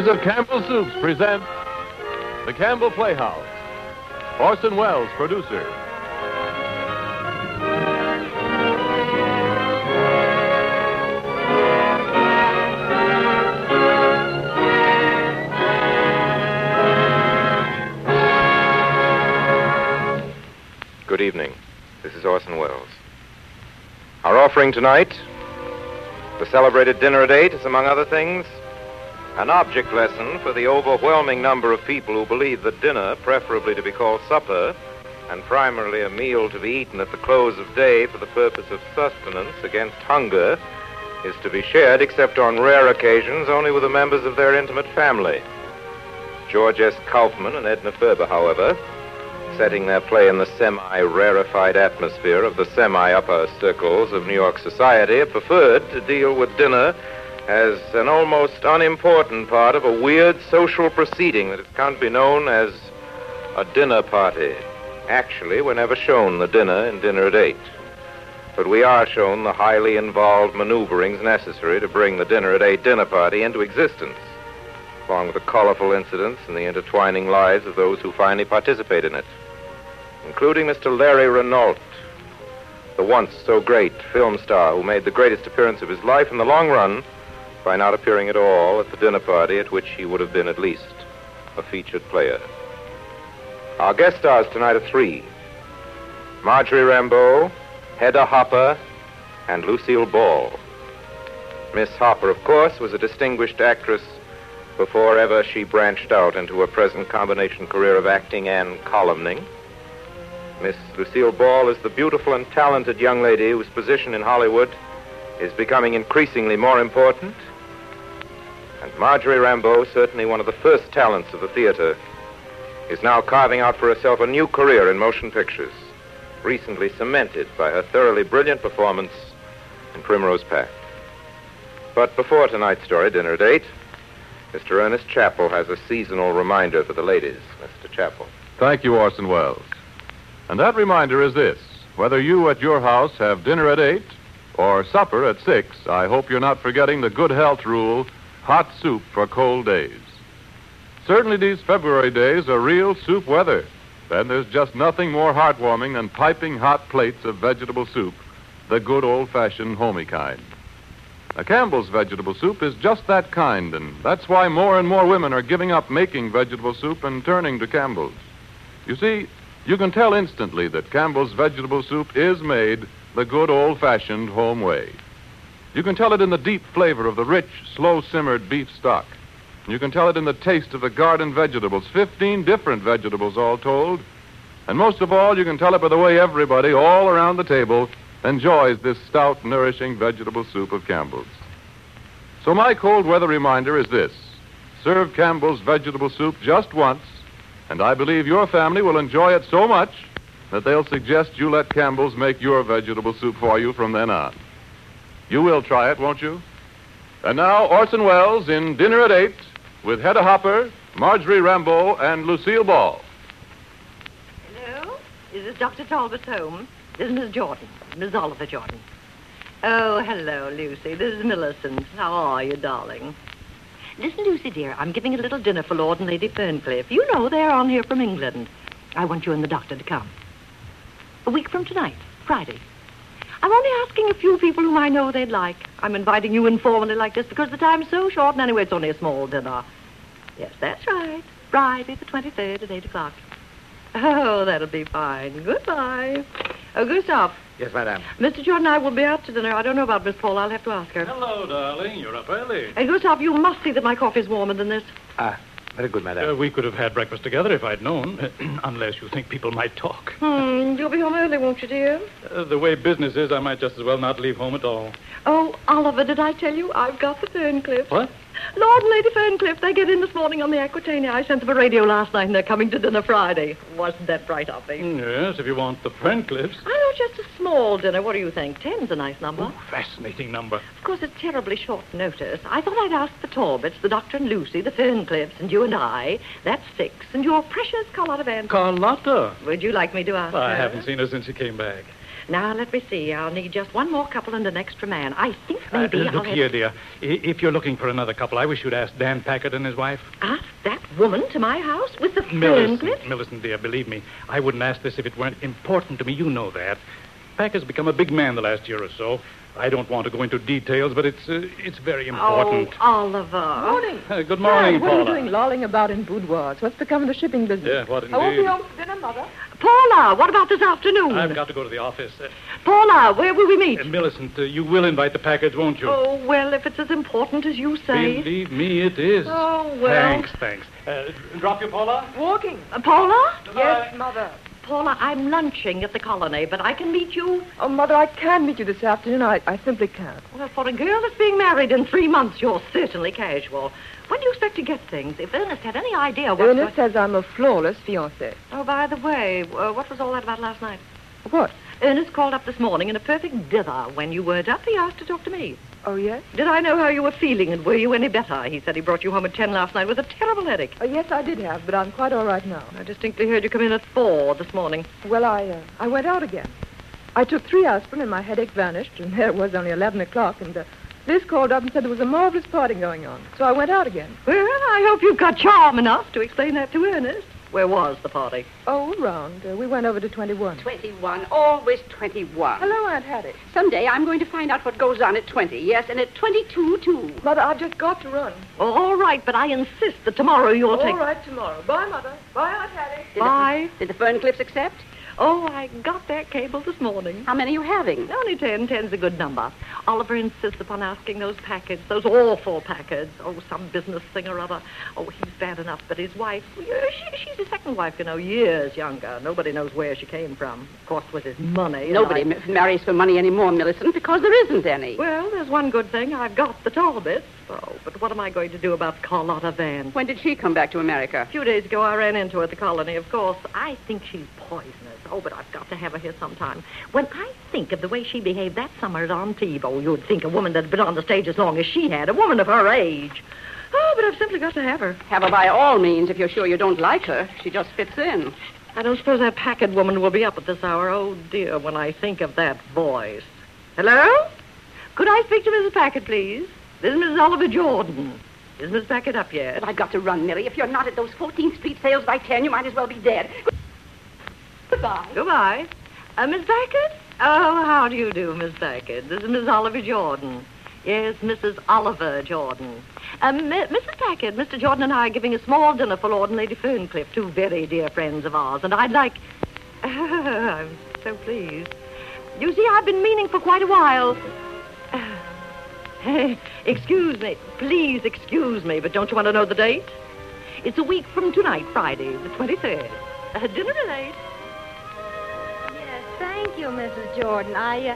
Makers of Campbell Soups present The Campbell Playhouse. Orson Welles, producer. Good evening. This is Orson Welles. Our offering tonight, the celebrated dinner at 8, is, among other things, an object lesson for the overwhelming number of people who believe that dinner, preferably to be called supper, and primarily a meal to be eaten at the close of day for the purpose of sustenance against hunger, is to be shared, except on rare occasions, only with the members of their intimate family. George S. Kaufman and Edna Ferber, however, setting their play in the semi-rarefied atmosphere of the semi-upper circles of New York society, have preferred to deal with dinner as an almost unimportant part of a weird social proceeding that has come to be known as a dinner party. Actually, we're never shown the dinner in Dinner at 8. But we are shown the highly involved maneuverings necessary to bring the Dinner at 8 dinner party into existence, along with the colorful incidents and the intertwining lives of those who finally participate in it, including Mr. Larry Renault, the once so great film star who made the greatest appearance of his life in the long run by not appearing at all at the dinner party at which he would have been at least a featured player. Our guest stars tonight are 3. Marjorie Rambeau, Hedda Hopper, and Lucille Ball. Miss Hopper, of course, was a distinguished actress before ever she branched out into her present combination career of acting and columning. Miss Lucille Ball is the beautiful and talented young lady whose position in Hollywood is becoming increasingly more important. And Marjorie Rambeau, certainly one of the first talents of the theater, is now carving out for herself a new career in motion pictures, recently cemented by her thoroughly brilliant performance in Primrose Path. But before tonight's story, Dinner at 8, Mr. Ernest Chappell has a seasonal reminder for the ladies. Mr. Chappell. Thank you, Orson Welles. And that reminder is this: whether you at your house have dinner at 8 or supper at 6, I hope you're not forgetting the good health rule, hot soup for cold days. Certainly these February days are real soup weather. Then there's just nothing more heartwarming than piping hot plates of vegetable soup, the good old-fashioned homey kind. Now, Campbell's vegetable soup is just that kind, and that's why more and more women are giving up making vegetable soup and turning to Campbell's. You see, you can tell instantly that Campbell's vegetable soup is made the good old-fashioned home way. You can tell it in the deep flavor of the rich, slow-simmered beef stock. You can tell it in the taste of the garden vegetables, 15 different vegetables all told. And most of all, you can tell it by the way everybody all around the table enjoys this stout, nourishing vegetable soup of Campbell's. So my cold weather reminder is this: serve Campbell's vegetable soup just once, and I believe your family will enjoy it so much that they'll suggest you let Campbell's make your vegetable soup for you from then on. You will try it, won't you? And now, Orson Welles in Dinner at 8 with Hedda Hopper, Marjorie Rambeau, and Lucille Ball. Hello? Is this Dr. Talbot's home? This is Miss Jordan, Miss Oliver Jordan. Oh, hello, Lucy. This is Millicent. How are you, darling? Listen, Lucy, dear, I'm giving a little dinner for Lord and Lady Ferncliff. You know they're on here from England. I want you and the doctor to come. A week from tonight, Friday. I'm only asking a few people whom I know they'd like. I'm inviting you informally like this because the time's so short, and anyway, it's only a small dinner. Yes, that's right. Friday the 23rd at 8 o'clock. Oh, that'll be fine. Goodbye. Oh, Gustav. Yes, madame. Mr. Jordan and I will be out to dinner. I don't know about Miss Paul. I'll have to ask her. Hello, darling. You're up early. Hey, Gustav, you must see that my coffee's warmer than this. Very good, madame. We could have had breakfast together if I'd known, unless you think people might talk. You'll be home early, won't you, dear? The way business is, I might just as well not leave home at all. Oh, Oliver, did I tell you I've got the Ferncliffs? What? Lord and Lady Ferncliff, they get in this morning on the Aquitania. I sent them a radio last night, and they're coming to dinner Friday. Wasn't that bright of me? Yes, if you want the Ferncliffs. I know, just a small dinner. What do you think? 10's a nice number. Oh, fascinating number. Of course, it's terribly short notice. I thought I'd ask the Talbots, the Doctor and Lucy, the Ferncliffs, and you and I. That's 6. And your precious Carlotta Van. Carlotta? Would you like me to ask I her? haven't seen her since she came back. Now, let me see. I'll need just one more couple and an extra man. I think maybe I'll Look here, dear. If you're looking for another couple, I wish you'd ask Dan Packard and his wife. Ask that woman to my house with the fern clips? Millicent, dear, believe me, I wouldn't ask this if it weren't important to me. You know that. Packard's become a big man the last year or so. I don't want to go into details, but it's very important. Oh, Oliver. Morning. Good morning, What Paula. are you doing lolling about in boudoirs? What's become of the shipping business? Yeah, what I won't be indeed. home for dinner, Mother. Paula, what about this afternoon? I've got to go to the office. Paula, where will we meet? Millicent, you will invite the Packards, won't you? Oh, well, if it's as important as you say. Believe me, it is. Oh, well. Thanks. Drop you, Paula? Walking. Paula? Yes, Mother. Paula, I'm lunching at the Colony, but I can meet you. Oh, Mother, I can meet you this afternoon. I simply can't. Well, for a girl that's being married in 3 months, you're certainly casual. When do you expect to get things? If Ernest had any idea what... Ernest says I'm a flawless fiancée. Oh, by the way, what was all that about last night? What? Ernest called up this morning in a perfect dither. When you weren't up, he asked to talk to me. Oh, yes? Did I know how you were feeling, and were you any better? He said he brought you home at 10 last night with a terrible headache. Oh, yes, I did have, but I'm quite all right now. I distinctly heard you come in at 4 this morning. Well, I went out again. I took 3 aspirin and my headache vanished, and there it was only 11 o'clock, and Liz called up and said there was a marvelous party going on. So I went out again. Well, I hope you've got charm enough to explain that to Ernest. Where was the party? Oh, around. We went over to 21. 21. Always 21. Hello, Aunt Hattie. Someday I'm going to find out what goes on at 20. Yes, and at 22, too. Mother, I've just got to run. Oh, all right, but I insist that tomorrow you'll take... All right, tomorrow. Bye, Mother. Bye, Aunt Hattie. Bye. Did the Ferncliffs accept? Oh, I got that cable this morning. How many are you having? Only 10. 10's a good number. Oliver insists upon asking those Packards, those awful Packards. Oh, some business thing or other. Oh, he's bad enough, but his wife, she's his second wife, you know, years younger. Nobody knows where she came from. Of course, with his money. Nobody marries for money anymore, Millicent, because there isn't any. Well, there's one good thing. I've got the Talbots. Oh, but what am I going to do about Carlotta Vance? When did she come back to America? A few days ago, I ran into her at the Colony, of course. I think she's poisonous. Oh, but I've got to have her here sometime. When I think of the way she behaved that summer at Antibes, you'd think a woman that'd been on the stage as long as she had, a woman of her age. Oh, but I've simply got to have her. Have her by all means if you're sure you don't like her. She just fits in. I don't suppose that Packard woman will be up at this hour. Oh, dear, when I think of that voice. Hello? Could I speak to Mrs. Packard, please? This is Mrs. Oliver Jordan. Is Miss Packard up yet? But I've got to run, Millie. If you're not at those 14th Street sales by 10, you might as well be dead. Goodbye. Goodbye. Miss Packard? Oh, how do you do, Miss Packard? This is Miss Oliver Jordan. Yes, Mrs. Oliver Jordan. Mrs. Packard, Mr. Jordan and I are giving a small dinner for Lord and Lady Ferncliff, 2 very dear friends of ours, and I'd like... I'm so pleased. You see, I've been meaning for quite a while... Excuse me. Please excuse me, but don't you want to know the date? It's a week from tonight, Friday, the 23rd. Dinner at 8. Yes, thank you, Mrs. Jordan.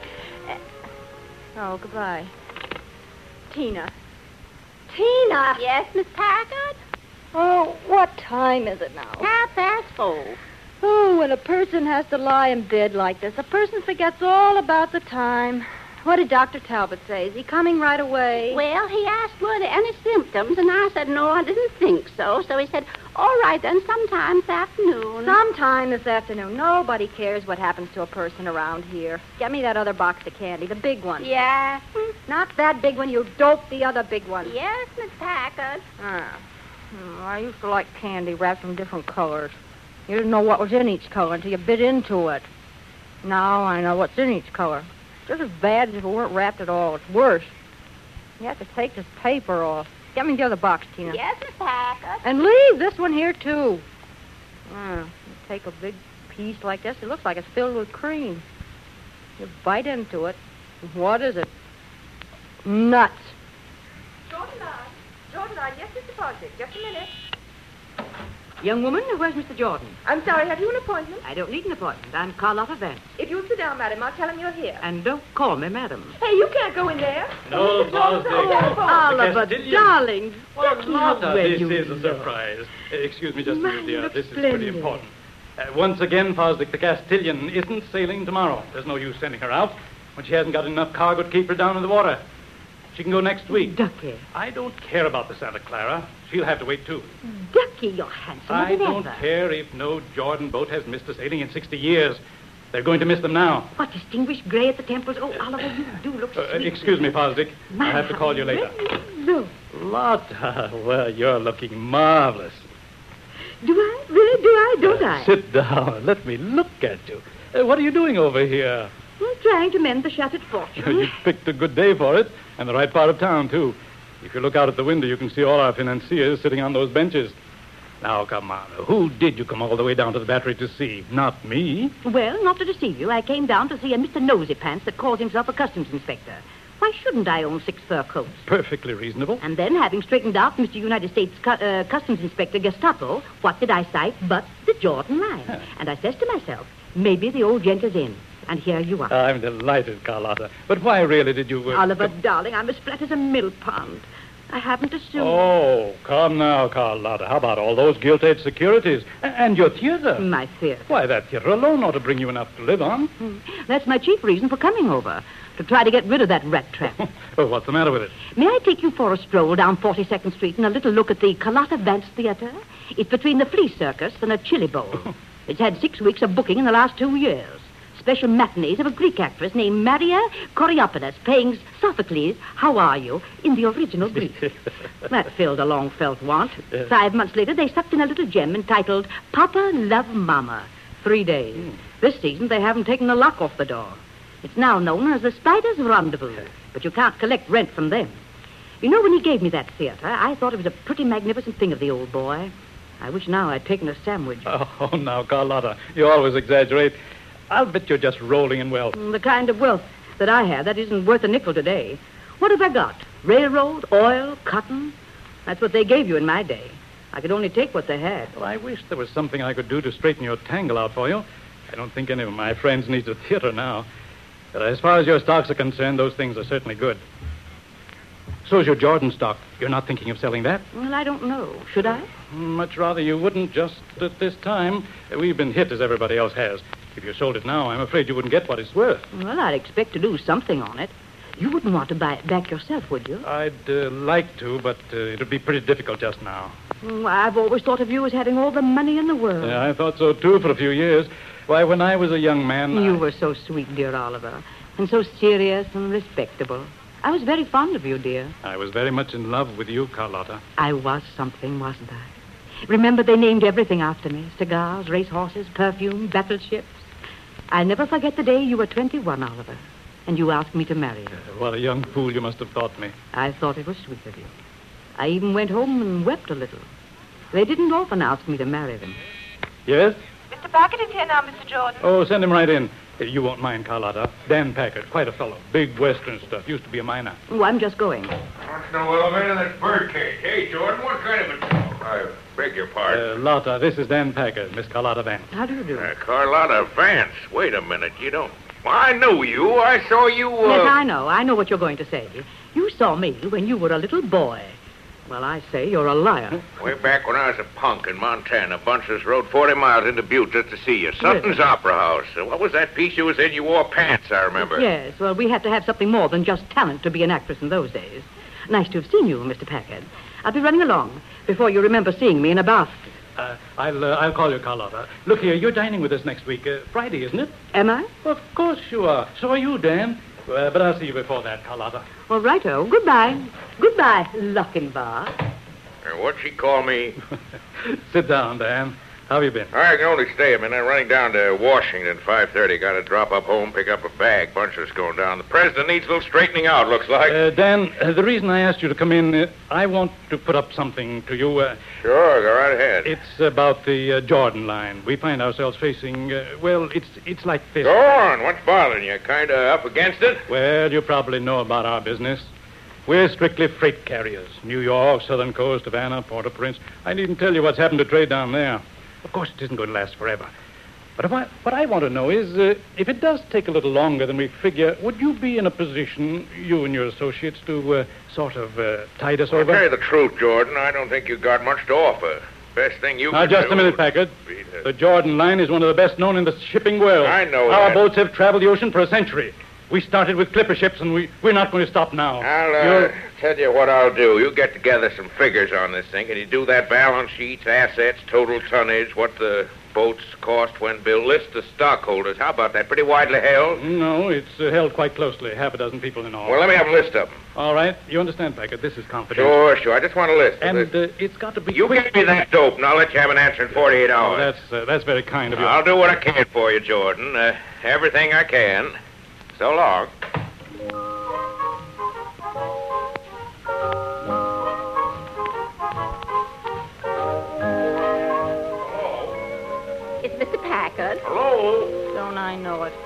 Oh, goodbye. Tina. Tina! Yes, Miss Packard? Oh, what time is it now? 4:30. Oh, when a person has to lie in bed like this, a person forgets all about the time. What did Dr. Talbot say? Is he coming right away? Well, he asked were there any symptoms, and I said no, I didn't think so. So he said, all right, then, sometime this afternoon. Sometime this afternoon. Nobody cares what happens to a person around here. Get me that other box of candy, the big one. Yeah. Not that big one, you dope, the other big one. Yes, Miss Packard. I used to like candy wrapped in different colors. You didn't know what was in each color until you bit into it. Now I know what's in each color. Just as bad as if it weren't wrapped at all. It's worse. You have to take this paper off. Get me the other box, Tina. Yes, Miss Packard. And leave this one here, too. You take a big piece like this. It looks like it's filled with cream. You bite into it. What is it? Nuts. Jordan, yes, Mr. Parsick. Just a minute. Young woman, where's Mr. Jordan? I'm sorry, have you an appointment? I don't need an appointment. I'm Carlotta Vance. If you'll sit down, madam, I'll tell him you're here. And don't call me madam. Hey, you can't go in there. No, Oliver, darling. Carlotta, Where this you is a go. surprise. Excuse me just a Mine minute, dear. looks This is pretty splendid. important. Once again, Fosdick, the Castilian isn't sailing tomorrow. There's no use sending her out when she hasn't got enough cargo to keep her down in the water. She can go next week. Ducky. I don't care about the Santa Clara. She'll have to wait, too. Ducky, you're handsomer I than don't ever. care if no Jordan boat has missed a sailing in 60 years. They're going to miss them now. What distinguished gray at the temples. Oh, Oliver, you do look sweet. Excuse me, Fosdick. I'll have to call you later. No. Lotta, well, you're looking marvelous. Do I? Really? Do I? Don't I? Sit down. Let me look at you. What are you doing over here? I'm trying to mend the shattered fortune. You picked a good day for it, and the right part of town, too. If you look out at the window, you can see all our financiers sitting on those benches. Now, come on. Who did you come all the way down to the Battery to see? Not me. Well, not to deceive you, I came down to see a Mr. Nosy Pants that calls himself a customs inspector. Why shouldn't I own 6 fur coats? Perfectly reasonable. And then, having straightened out Mr. United States Customs Inspector Gestapo, what did I cite but the Jordan line? Huh. And I says to myself, maybe the old gent is in. And here you are. I'm delighted, Carlotta. But why really did you... Oliver, darling, I'm as flat as a mill pond. I haven't assumed... Oh, come now, Carlotta. How about all those gilt-edged securities? And your theater? My theater. Why, that theater alone ought to bring you enough to live on. That's my chief reason for coming over, to try to get rid of that rat trap. Well, what's the matter with it? May I take you for a stroll down 42nd Street and a little look at the Carlotta Vance Theater? It's between the Flea Circus and a Chili Bowl. It's had 6 weeks of booking in the last 2 years. Special matinees of a Greek actress named Maria Coriopenis playing Sophocles, How Are You, in the original Greek. That filled a long felt want. 5 months later, they sucked in a little gem entitled Papa Love Mama. 3 days. This season, they haven't taken the lock off the door. It's now known as the Spider's Rendezvous, but you can't collect rent from them. You know, when he gave me that theater, I thought it was a pretty magnificent thing of the old boy. I wish now I'd taken a sandwich. Oh, now, Carlotta, you always exaggerate. I'll bet you're just rolling in wealth. The kind of wealth that I have, that isn't worth a nickel today. What have I got? Railroad, oil, cotton? That's what they gave you in my day. I could only take what they had. Well, I wish there was something I could do to straighten your tangle out for you. I don't think any of my friends need a theater now. But as far as your stocks are concerned, those things are certainly good. So's your Jordan stock. You're not thinking of selling that? Well, I don't know. Should I? Much rather you wouldn't just at this time. We've been hit as everybody else has. If you sold it now, I'm afraid you wouldn't get what it's worth. Well, I'd expect to do something on it. You wouldn't want to buy it back yourself, would you? I'd like to, but it'd be pretty difficult just now. I've always thought of you as having all the money in the world. Yeah, I thought so, too, for a few years. Why, when I was a young man... You were so sweet, dear Oliver, and so serious and respectable. I was very fond of you, dear. I was very much in love with you, Carlotta. I was something, wasn't I? Remember, they named everything after me. Cigars, racehorses, perfume, battleships. I'll never forget the day you were 21, Oliver, and you asked me to marry you. What a young fool you must have thought me. I thought it was sweet of you. I even went home and wept a little. They didn't often ask me to marry them. Yes? Mr. Packard is here now, Mr. Jordan. Oh, send him right in. You won't mind, Carlotta. Dan Packard, quite a fellow. Big Western stuff. Used to be a miner. Oh, I'm just going. What's no elevator? That's birdcage. Hey, Jordan, what kind of a dog? I beg your pardon. Lotta, this is Dan Packard, Miss Carlotta Vance. How do you do? Carlotta Vance. Wait a minute. You don't... Well, I knew you. I saw you, Yes, I know. I know what you're going to say. You saw me when you were a little boy. Well, I say you're a liar. Way back when I was a punk in Montana, a bunch of us rode 40 miles into Butte just to see you. Sutton's Really? Opera House. What was that piece you was in? You wore pants, I remember. Yes, well, we had to have something more than just talent to be an actress in those days. Nice to have seen you, Mr. Packard. I'll be running along before you remember seeing me in a bath. I'll call you, Carlotta. Look here, you're dining with us next week. Friday, isn't it? Am I? Of course you are. So are you, Dan. But I'll see you before that, Carlotta. All righto. Goodbye. Goodbye, Lochinvar. What'd she call me? Sit down, Dan. How have you been? I can only stay a minute. I'm running down to Washington, 5:30. Got to drop up home, pick up a bag. Bunch of us going down. The president needs a little straightening out, looks like. Dan, the reason I asked you to come in, I want to put up something to you. Sure, go right ahead. It's about the Jordan line. We find ourselves facing, it's like this. Go on. What's bothering you? Kind of up against it? Well, you probably know about our business. We're strictly freight carriers. New York, Southern Coast, Havana, Port-au-Prince. I needn't tell you what's happened to trade down there. Of course, it isn't going to last forever. But what I want to know is, if it does take a little longer than we figure, would you be in a position, you and your associates, to sort of tide us I'll over? tell you the truth, Jordan. I don't think you've got much to offer. Best thing you Now, can just do... a minute, Packard. The Jordan line is one of the best known in the shipping world. I know Our that. boats have traveled the ocean for a century. We started with clipper ships, and we're not going to stop now. I'll tell you what I'll do. You get together some figures on this thing, and you do that balance sheets, assets, total tonnage, what the boats cost when built. List of stockholders. How about that? Pretty widely held? No, it's held quite closely. Half a dozen people in all. Well, let me have a list of them. All right. You understand, Packard. This is confidential. Sure. I just want a list. And it's got to be You quick. give me that dope, and I'll let you have an answer in 48 hours. That's very kind of you. I'll do what I can for you, Jordan. Everything I can. So long. It's Mr. Packard. Hello? Don't I know it?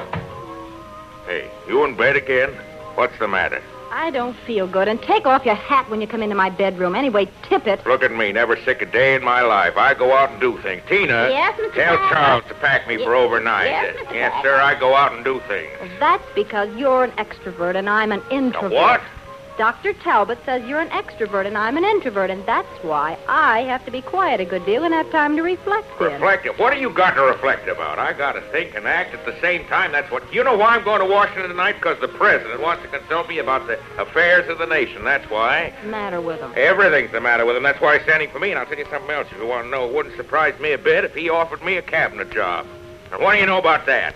Hey, you in bed again? What's the matter? I don't feel good. And take off your hat when you come into my bedroom. Anyway, tip it. Look at me, never sick a day in my life. I go out and do things. Tina, Yes, Mr. tell Packard. Charles to pack me for overnight. Yes, Mr. Yes, Packard. sir, I go out and do things. Well, that's because you're an extrovert and I'm an introvert. What? Dr. Talbot says you're an extrovert and I'm an introvert, and that's why I have to be quiet a good deal and have time to reflect in. Reflective. What do you got to reflect about? I got to think and act at the same time. That's what... You know why I'm going to Washington tonight? Because the president wants to consult me about the affairs of the nation. That's why. What's the matter with him? Everything's the matter with him. That's why he's standing for me. And I'll tell you something else if you want to know. It wouldn't surprise me a bit if he offered me a cabinet job. And what do you know about that?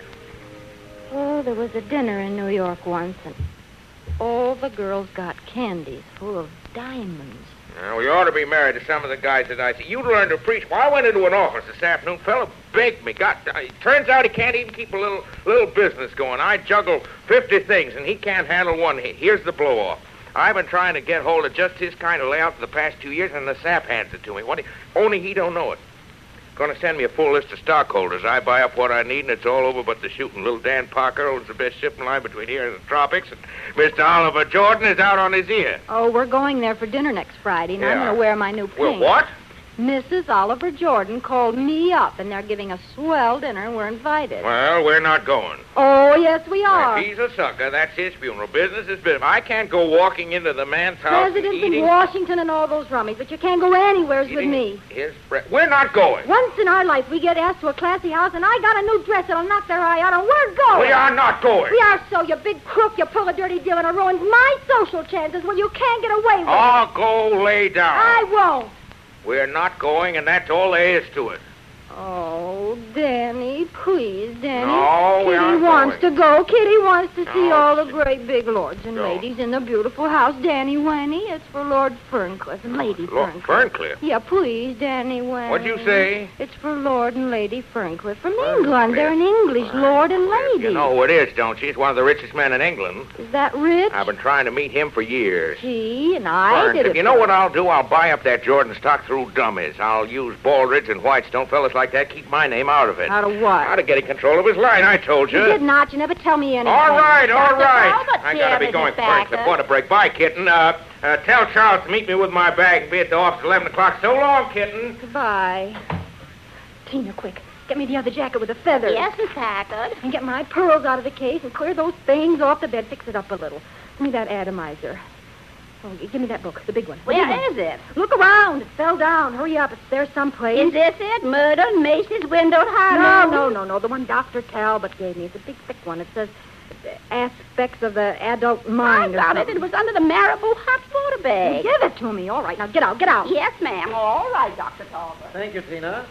Oh, there was a dinner in New York once, and all the girls got candies full of diamonds. Well, we ought to be married to some of the guys that I see. You learn to preach. Well, I went into an office this afternoon. Fellow begged me. It turns out he can't even keep a little business going. I juggle 50 things, and he can't handle one. Here's the blow-off. I've been trying to get hold of just his kind of layout for the past 2 years, and the sap hands it to me. Only he don't know it. Going to send me a full list of stockholders. I buy up what I need, and it's all over but the shooting. Little Dan Parker owns the best shipping line between here and the tropics, and Mr. Oliver Jordan is out on his ear. Oh, we're going there for dinner next Friday, and I'm Yeah. going to wear my new pink. Well, what? Mrs. Oliver Jordan called me up, and they're giving a swell dinner, and we're invited. Well, we're not going. Oh, yes, we are. If he's a sucker, that's his funeral. Business is business. I can't go walking into the man's house Presidents eating... in Washington and all those rummies, but you can't go anywheres with eating me. We're not going. Once in our life, we get asked to a classy house, and I got a new dress that'll knock their eye out, and we're going. We are not going. We are so, you big crook. You pull a dirty deal, and it ruins my social chances when you can't get away with it. Oh, go lay down. I won't. We're not going, and that's all there is to it. Oh, Danny, please, Danny. No, we Kitty aren't wants going. to go. Kitty wants to see No, all the she- great big lords and No. ladies in the beautiful house. Danny Winnie, it's for Lord Ferncliff and Lady Lord Ferncliff. Ferncliff. Yeah, please, Danny Winnie. What'd you say? It's for Lord and Lady Ferncliff from Ferncliff. England. They're an English lord and lady. You know who it is, don't you? He's one of the richest men in England. Is that rich? I've been trying to meet him for years. Gee, and I did Ferncliff. it. You know for what him. I'll do? I'll buy up that Jordan stock through dummies. I'll use Baldridge and Whitestone. Fellas like that keep my name out of it. Out of what? How to get in control of his line, I told you. You did not. You never tell me anything. All right. Talbot's I gotta be here, going Mrs. for Ferncliff. Packard. What a break. Bye, kitten. Tell Charles to meet me with my bag and be at the office at 11 o'clock. So long, kitten. Goodbye. Tina, quick. Get me the other jacket with the feathers. Yes, Miss Packard. And get my pearls out of the case and clear those things off the bed. Fix it up a little. Give me that atomizer. Oh, give me that book, the big one. The big one. Where is it? Look around. It fell down. Hurry up. It's there someplace. Is this it? Murder, Macy's, windowed No, Harlow? no. The one Dr. Talbot gave me. It's a big, thick one. It says aspects of the adult mind. I or found it. something. It was under the Marabou hot water bag. Give it to me. All right. Now get out. Get out. Yes, ma'am. All right, Dr. Talbot. Thank you, Tina.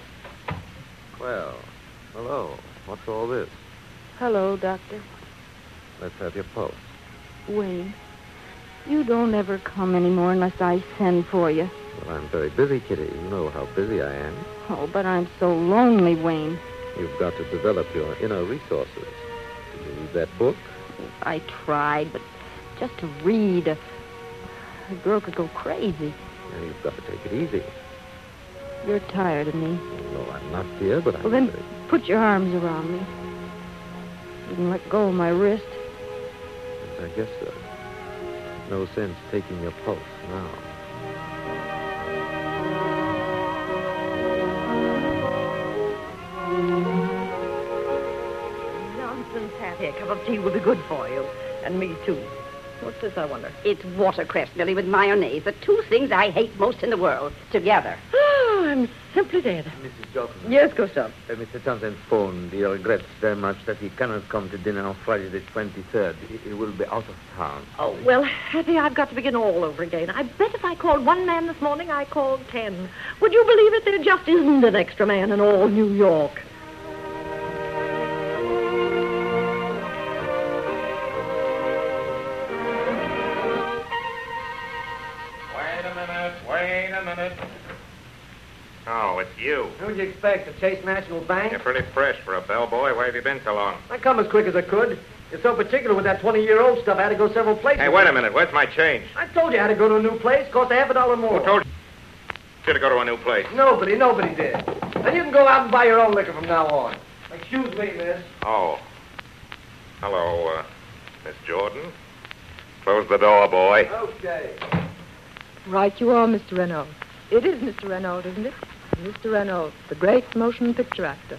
Well, hello. What's all this? Hello, Doctor. Let's have your pulse. Wayne. You don't ever come anymore unless I send for you. Well, I'm very busy, Kitty. You know how busy I am. Oh, but I'm so lonely, Wayne. You've got to develop your inner resources. Did you read that book? I tried, but just to read, a girl could go crazy. Now, you've got to take it easy. You're tired of me. No, I'm not, dear, but I'm Well, then very... put your arms around me. You can let go of my wrist. I guess so. No sense taking your pulse now. Nonsense, Hattie. A cup of tea will be good for you. And me, too. What's this, I wonder? It's watercress, Billy, with mayonnaise. The two things I hate most in the world. Together. Oh, I'm simply dead. Mrs. Johnson. Yes, Gustav. Mr. Townsend phoned. He regrets very much that he cannot come to dinner on Friday the 23rd. He will be out of town. Oh, well, Hattie, I've got to begin all over again. I bet if I called one man this morning, I called 10. Would you believe it? There just isn't an extra man in all New York. Wait a minute. Oh, it's you. Who'd you expect, the Chase National Bank? You're pretty fresh for a bellboy. Where have you been so long? I come as quick as I could. You're so particular with that 20-year-old stuff, I had to go several places. Hey, wait a minute. Where's my change? I told you I had to go to a new place. Cost $50 more. Who told you to go to a new place? Nobody did. And you can go out and buy your own liquor from now on. Excuse me, miss. Oh. Hello, Miss Jordan. Close the door, boy. Okay. Right you are, Mr. Renault. It is Mr. Renault, isn't it? Mr. Renault, the great motion picture actor.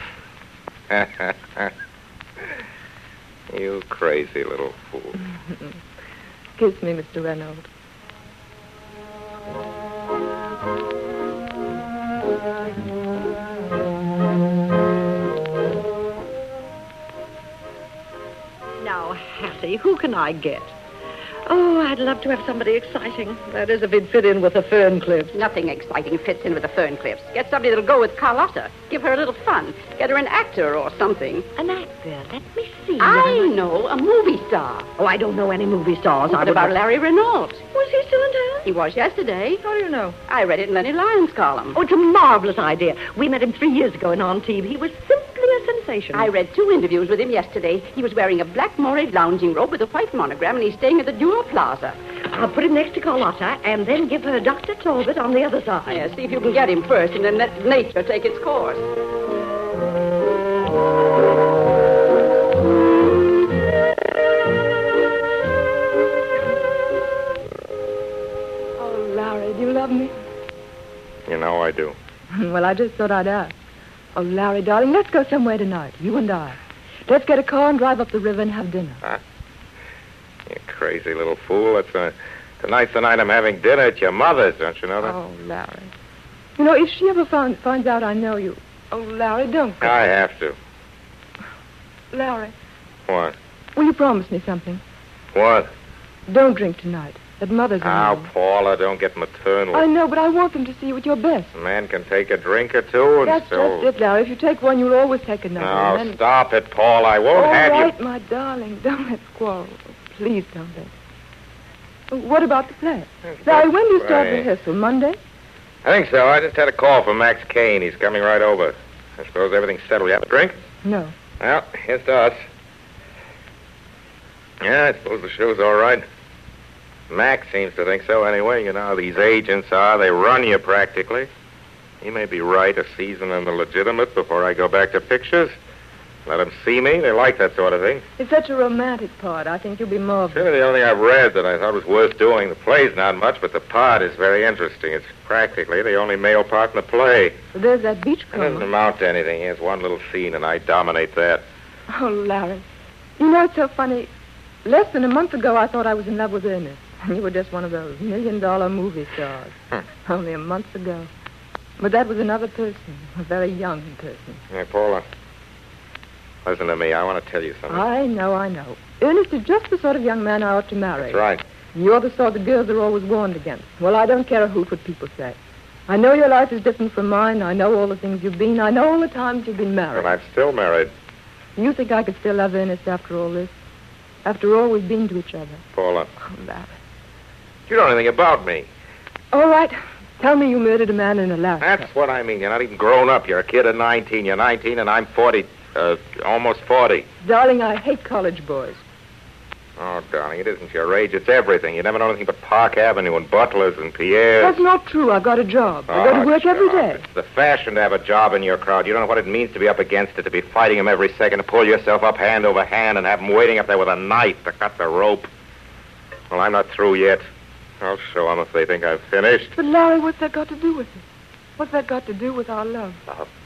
You crazy little fool. Kiss me, Mr. Renault. Now, Hattie, who can I get? Oh, I'd love to have somebody exciting. That is, if he'd fit in with the Ferncliffs. Nothing exciting fits in with the Ferncliffs. Get somebody that'll go with Carlotta. Give her a little fun. Get her an actor or something. An actor? Let me see. I know, a movie star. Oh, I don't know any movie stars. What about Larry Renault? Was he still in town? He was yesterday. How do you know? I read it in Lenny Lyons' column. Oh, it's a marvelous idea. We met him 3 years ago in Antibes. He was simply a sensation. I read 2 interviews with him yesterday. He was wearing a black moiré lounging robe with a white monogram, and he's staying at the Duo Plaza. I'll put him next to Carlotta and then give her Dr. Talbot on the other side. Yeah, see if you can get him first, and then let nature take its course. Oh, Larry, do you love me? You know I do. Well, I just thought I'd ask. Oh, Larry, darling, let's go somewhere tonight, you and I. Let's get a car and drive up the river and have dinner. Huh? You crazy little fool. Tonight's the night I'm having dinner at your mother's. Don't you know that? Oh, Larry. You know, if she ever finds out I know you... Oh, Larry, don't go. I have to. Larry, What? will you promise me something? What? Don't drink tonight. At Mother's in Now, Rome. Paula, don't get maternal. I know, but I want them to see you at your best. A man can take a drink or two and That's still... just it, Larry. If you take one, you'll always take another. No, and then... stop it, Paul. I won't All have right, you... my darling. Don't let's quarrel. Please don't let's. What about the play? Larry, when do you start Right. rehearsal? Monday? I think so. I just had a call from Max Kane. He's coming right over. I suppose everything's settled. You have a drink? No. Well, here's to us. Yeah, I suppose the show's all right. Max seems to think so anyway. You know how these agents are. They run you practically. He may be right, a season in the legitimate before I go back to pictures. Let them see me. They like that sort of thing. It's such a romantic part. I think you'll be marvelous. Really, the only thing I've read that I thought was worth doing. The play's not much, but the part is very interesting. It's practically the only male part in the play. Well, there's that It beachcomber. doesn't amount to anything. He has one little scene, and I dominate that. Oh, Larry. You know, it's so funny. Less than a month ago, I thought I was in love with Ernest. And you were just one of those $1 million movie stars. Only a month ago. But that was another person. A very young person. Hey, Paula. Listen to me. I want to tell you something. I know. Ernest is just the sort of young man I ought to marry. That's right. You're the sort the girls are always warned against. Well, I don't care a hoot what people say. I know your life is different from mine. I know all the things you've been. I know all the times you've been married. And I'm still married. You think I could still love Ernest after all this? After all we've been to each other? Paula. Oh, Larry. You don't know anything about me. All right. Tell me you murdered a man in Alaska. That's what I mean. You're not even grown up. You're a kid of 19. You're 19, and I'm 40. Almost 40. Darling, I hate college boys. Oh, darling, it isn't your age. It's everything. You never know anything but Park Avenue and Butlers and Pierre's. That's not true. I've got a job. I go to work every day. It's the fashion to have a job in your crowd. You don't know what it means to be up against it, to be fighting them every second, to pull yourself up hand over hand and have them waiting up there with a knife to cut the rope. Well, I'm not through yet. I'll show them if they think I've finished. But, Larry, what's that got to do with it? What's that got to do with our love?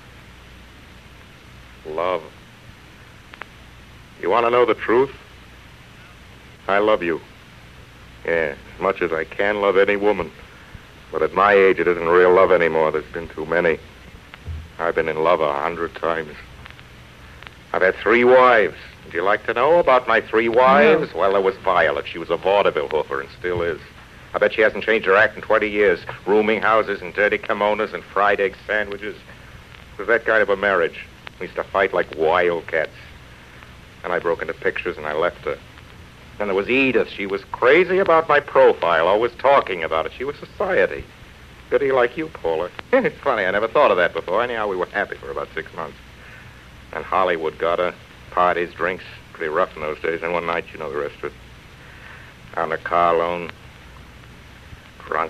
Love. You want to know the truth? I love you. Yeah, as much as I can love any woman. But at my age, it isn't real love anymore. There's been too many. I've been in love 100 times. I've had 3 wives. Would you like to know about my 3 wives? No. Well, there was Violet. She was a vaudeville hoofer and still is. I bet she hasn't changed her act in 20 years. Rooming houses and dirty kimonos and fried egg sandwiches. It was that kind of a marriage. We used to fight like wildcats. And I broke into pictures and I left her. Then there was Edith. She was crazy about my profile, always talking about it. She was society. Goody like you, Paula. It's funny, I never thought of that before. Anyhow, we were happy for about 6 months. And Hollywood got her. Parties, drinks, pretty rough in those days. And one night, you know the rest of it. On a car loan. Drunk.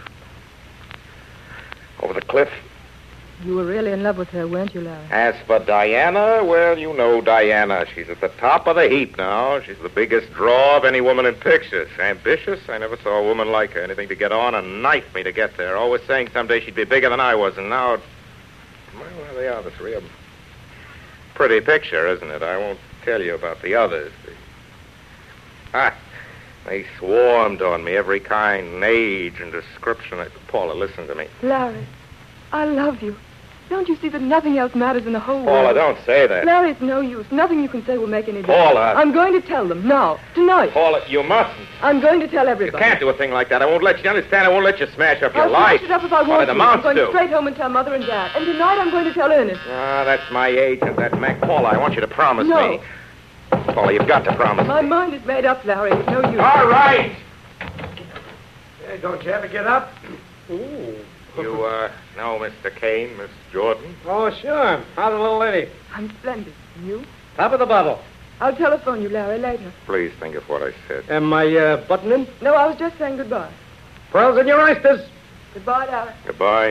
Over the cliff. You were really in love with her, weren't you, Larry? As for Diana, well, you know Diana. She's at the top of the heap now. She's the biggest draw of any woman in pictures. Ambitious. I never saw a woman like her. Anything to get on and knife me to get there. Always saying someday she'd be bigger than I was. And now, well, there they are, the 3 of them. Pretty picture, isn't it? I won't tell you about the others. They swarmed on me, every kind and age and description. Paula, listen to me. Larry, I love you. Don't you see that nothing else matters in the whole world? Paula, don't say that. Larry, it's no use. Nothing you can say will make any difference. Paula. I'm going to tell them now, tonight. Paula, you mustn't. I'm going to tell everybody. You can't do a thing like that. I won't let you understand. I won't let you smash up your I'll life. smash it up if I want to. I'm going to. straight home and tell Mother and Dad. And tonight I'm going to tell Ernest. That's my agent, that Mac. Paula, I want you to promise No. me. Paula, you've got to promise My me. mind is made up, Larry. It's no use. All right. Hey, don't you ever get up? Ooh. You, know Mr. Kane, Miss Jordan? Oh, sure. How's the little lady? I'm splendid. And you? Top of the bottle. I'll telephone you, Larry, later. Please think of what I said. Am I buttoning? No, I was just saying goodbye. Pearls in your oysters. Goodbye, Larry. Goodbye.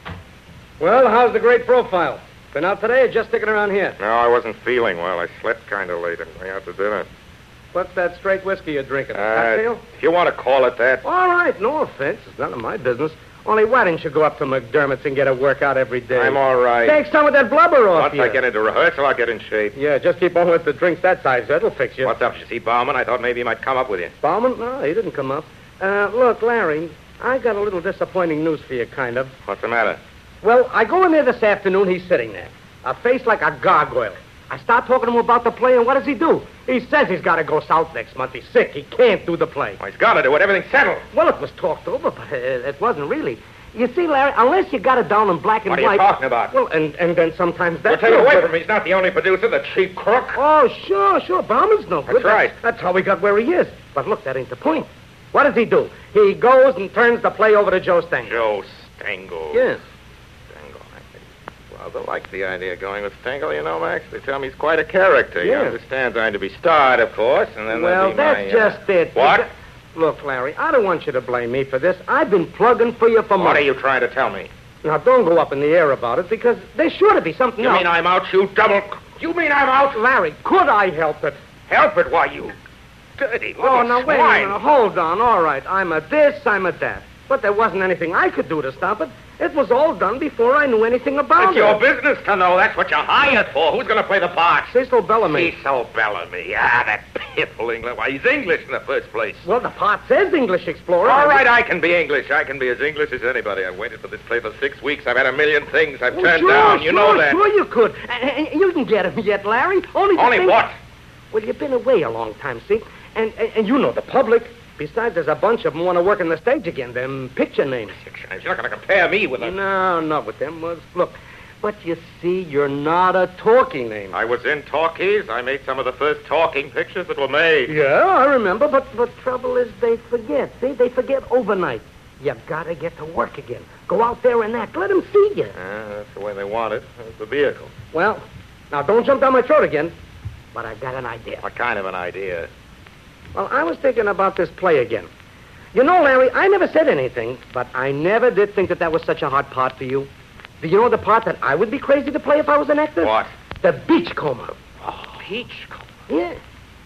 Well, how's the great profile? Been out today or just sticking around here? No, I wasn't feeling well. I slept kind of late on the way out to dinner. What's that straight whiskey you're drinking? A cocktail? If you want to call it that. All right, no offense. It's none of my business. Only why didn't you go up to McDermott's and get a workout every day? I'm all right. Take some of that blubber off Once you. I get into rehearsal, I'll get in shape. Yeah, just keep on with the drinks that size. That'll fix you. What's up? You see Bauman? I thought maybe he might come up with you. Bauman? No, he didn't come up. Look, Larry, I got a little disappointing news for you, kind of. What's the matter? Well, I go in there this afternoon. He's sitting there. A face like a gargoyle. I start talking to him about the play, and what does he do? He says he's got to go south next month. He's sick. He can't do the play. Well, he's got to do it. Everything's settled. Well, it was talked over, but it wasn't really. You see, Larry, unless you got it down in black and What are white... you talking about? Well, and then sometimes Well, that's... take it away from me. He's not the only producer, the cheap crook. Oh, sure. Bauman's no good. That's right. That's how we got where he is. But look, that ain't the point. What does he do? He goes and turns the play over to Joe Stengel. Joe Stengel. Yes. Stengel. Well, they like the idea of going with Stengel, you know, Max. They tell me he's quite a character. Yeah. You understand, trying to be starred, of course, and then Well, there'll that's be my, just it. What? Look, Larry, I don't want you to blame me for this. I've been plugging for you for months. What are you trying to tell me? Now, don't go up in the air about it, because there's sure to be something You else. mean I'm out, you double... You mean I'm out? Larry, could I help it? Help it, why, you dirty little Oh, now, wait a swine. minute. Hold on. All right, I'm a this, I'm a that. But there wasn't anything I could do to stop it. It was all done before I knew anything about It's it. your business to know. That's what you're hired for. Who's going to play the part? Cecil Bellamy. Cecil Bellamy. That piffle English. Why, he's English in the first place. Well, the part says English Explorer. All right, I can be English. I can be as English as anybody. I've waited for this play for 6 weeks. I've had a million things I've turned down. You know that. Sure you could. And you didn't get him yet, Larry. Only what? Well, you've been away a long time, see? And you know the public. Besides, there's a bunch of them want to work on the stage again. Them picture names. You're not going to compare me with them. No, not with them. Well, look, but you see, you're not a talking name. I was in talkies. I made some of the first talking pictures that were made. Yeah, I remember, but trouble is they forget. See, they forget overnight. You gotta get to work again. Go out there and act. Let them see you. That's the way they want it. That's the vehicle. Well, now don't jump down my throat again. But I got an idea. What kind of an idea? Well, I was thinking about this play again. You know, Larry, I never said anything, but I never did think that was such a hard part for you. Do you know the part that I would be crazy to play if I was an actor? What? The beachcomber. Oh, beachcomber. Yeah.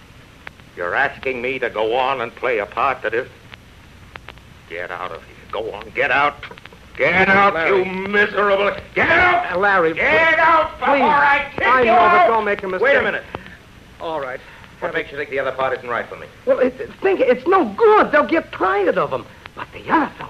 You're asking me to go on and play a part that is... Get out of here. Go on. Get out. Get out, Larry. you miserable... Get out! Larry, Get out before please. I kick I you know, but out! don't make a mistake. Wait a minute. All right. What makes you think the other part isn't right for me? Well, think it's no good. They'll get tired of him. But the other fella,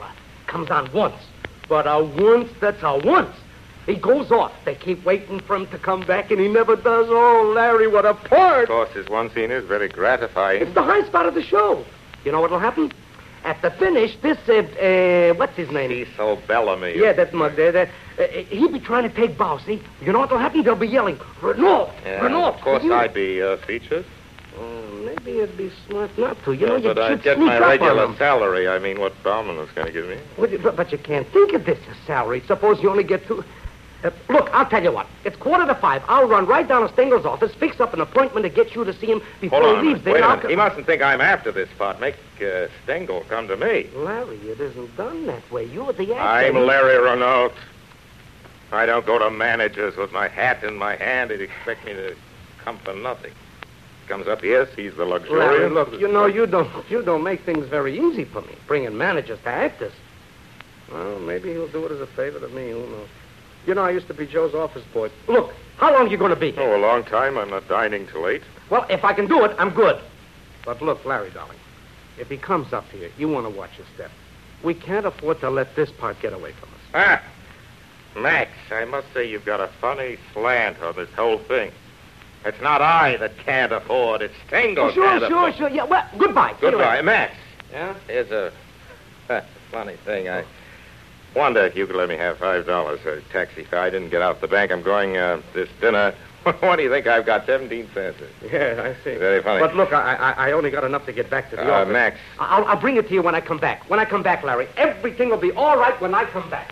comes on once. But a once, that's a once. He goes off. They keep waiting for him to come back, and he never does. Oh, Larry, what a part. Of course, his one scene is very gratifying. It's the high spot of the show. You know what'll happen? At the finish, this, what's his name? Cecil Bellamy. Yeah, that mug there. He'll be trying to take bow, see? You know what'll happen? They'll be yelling, Renault, Yeah, Renault. of course, I'd be featured. Maybe it'd be smart not to. You know, but you'd I'd get sneak my up on regular them. salary. I mean, what Bauman was going to give me. But you can't think of this as salary. Suppose you only get two... look, I'll tell you what. It's 4:45. I'll run right down to Stengel's office, fix up an appointment to get you to see him before Hold on. he leaves. Wait a minute. He mustn't think I'm after this part. Make Stengel come to me. Larry, it isn't done that way. You're the actor. I'm Larry Renault. I don't go to managers with my hat in my hand. They'd expect me to come for nothing. Comes up here, sees the luxurious... Larry, look, you know, you don't make things very easy for me, bringing managers to actors. Well, maybe he'll do it as a favor to me. Who knows? You know, I used to be Joe's office boy. Look, how long are you going to be here? Oh, a long time. I'm not dining till 8. Well, if I can do it, I'm good. But look, Larry, darling, if he comes up here, you want to watch your step. We can't afford to let this part get away from us. Ah, Max, I must say you've got a funny slant on this whole thing. It's not I that can't afford. It's Stengel can't afford. Sure. Yeah, well, goodbye. Goodbye, Max. Yeah? Here's a funny thing. I wonder if you could let me have $5 for a taxi fare. I didn't get out the bank. I'm going this dinner. What do you think? I've got 17 cents. Yeah, I see. Very funny. But look, I only got enough to get back to the office. Max. I'll bring it to you when I come back. When I come back, Larry. Everything will be all right when I come back.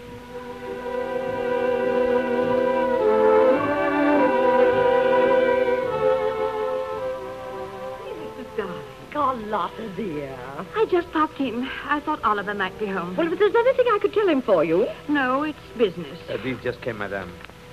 Carlotta, dear. I just popped in. I thought Oliver might be home. Well, if there's anything I could tell him for you. No, it's business. These just came, madame.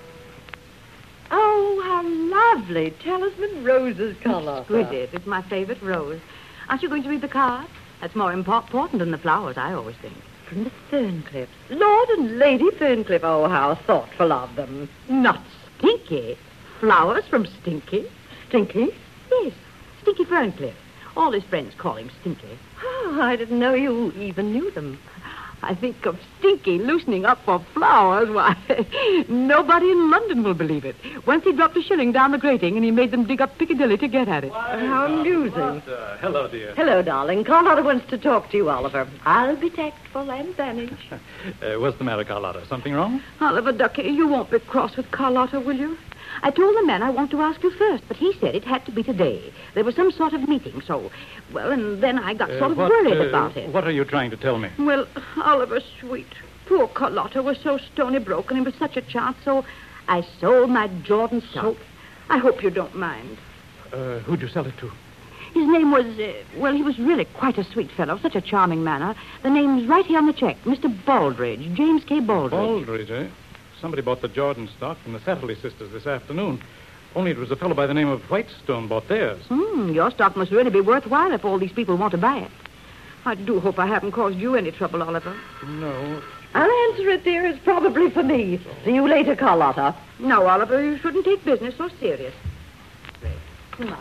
Oh, how lovely. Talisman roses, Carlotta. Exquisite. It's my favorite rose. Aren't you going to read the card? That's more important than the flowers, I always think. From the Ferncliffs. Lord and Lady Ferncliff. Oh, how thoughtful of them. Not Stinky. Flowers from Stinky? Stinky? Yes, Stinky Ferncliff. All his friends call him Stinky. Oh, I didn't know you even knew them. I think of Stinky loosening up for flowers. Why, nobody in London will believe it. Once he dropped a shilling down the grating and he made them dig up Piccadilly to get at it. How amusing. Hello, dear. Hello, darling. Carlotta wants to talk to you, Oliver. I'll be tactful and vanish. What's the matter, Carlotta? Something wrong? Oliver Ducky, you won't be cross with Carlotta, will you? I told the man I want to ask you first, but he said it had to be today. There was some sort of meeting, so... Well, and then I got sort of worried about it. What are you trying to tell me? Well, Oliver, sweet. Poor Carlotta was so stony broken. It was such a chance, so I sold my Jordan stock. I hope you don't mind. Who'd you sell it to? His name was, he was really quite a sweet fellow, such a charming manner. The name's right here on the check, Mr. Baldridge, James K. Baldridge. Baldridge, eh? Somebody bought the Jordan stock from the Satterley sisters this afternoon. Only it was a fellow by the name of Whitestone bought theirs. Your stock must really be worthwhile if all these people want to buy it. I do hope I haven't caused you any trouble, Oliver. No. I'll answer it, dear. It's probably for me. See you later, Carlotta. No, Oliver, you shouldn't take business so serious. Smile,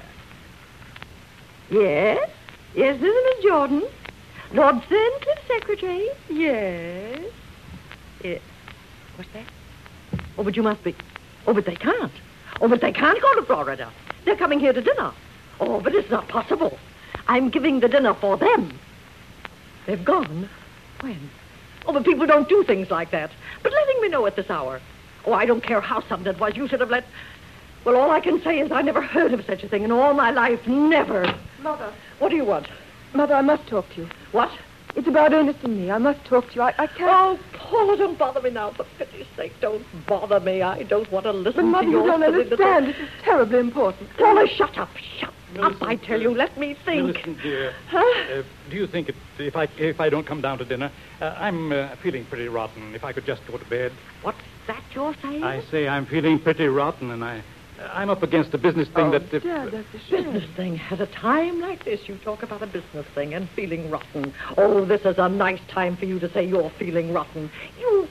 dear. Yes? Yes, this is Miss Jordan. Lord Ferncliff's secretary? Yes. Yes. What's that? Oh, but you must be... Oh, but they can't. Oh, but they can't go to Florida. They're coming here to dinner. Oh, but it's not possible. I'm giving the dinner for them. They've gone. When? Oh, but people don't do things like that. But letting me know at this hour. Oh, I don't care how sudden it was. You should have let... Well, all I can say is I never heard of such a thing in all my life. Never. Mother. What do you want? Mother, I must talk to you. What? It's about Ernest and me. I must talk to you. I can't... Oh, Paula, don't bother me now. For pity's sake, don't bother me. I don't want to listen But, Mother, to your... you don't silly understand. little- This is terribly important. Paula, shut up. Shut Millicent, up, I tell you. Let me think. Millicent, dear. Huh? Do you think if I don't come down to dinner, I'm feeling pretty rotten. If I could just go to bed. What's that you're saying? I say I'm feeling pretty rotten, and I'm up against a business thing that if... Dad, that's a shame. Business thing. At a time like this, you talk about a business thing and feeling rotten. Oh, this is a nice time for you to say you're feeling rotten. You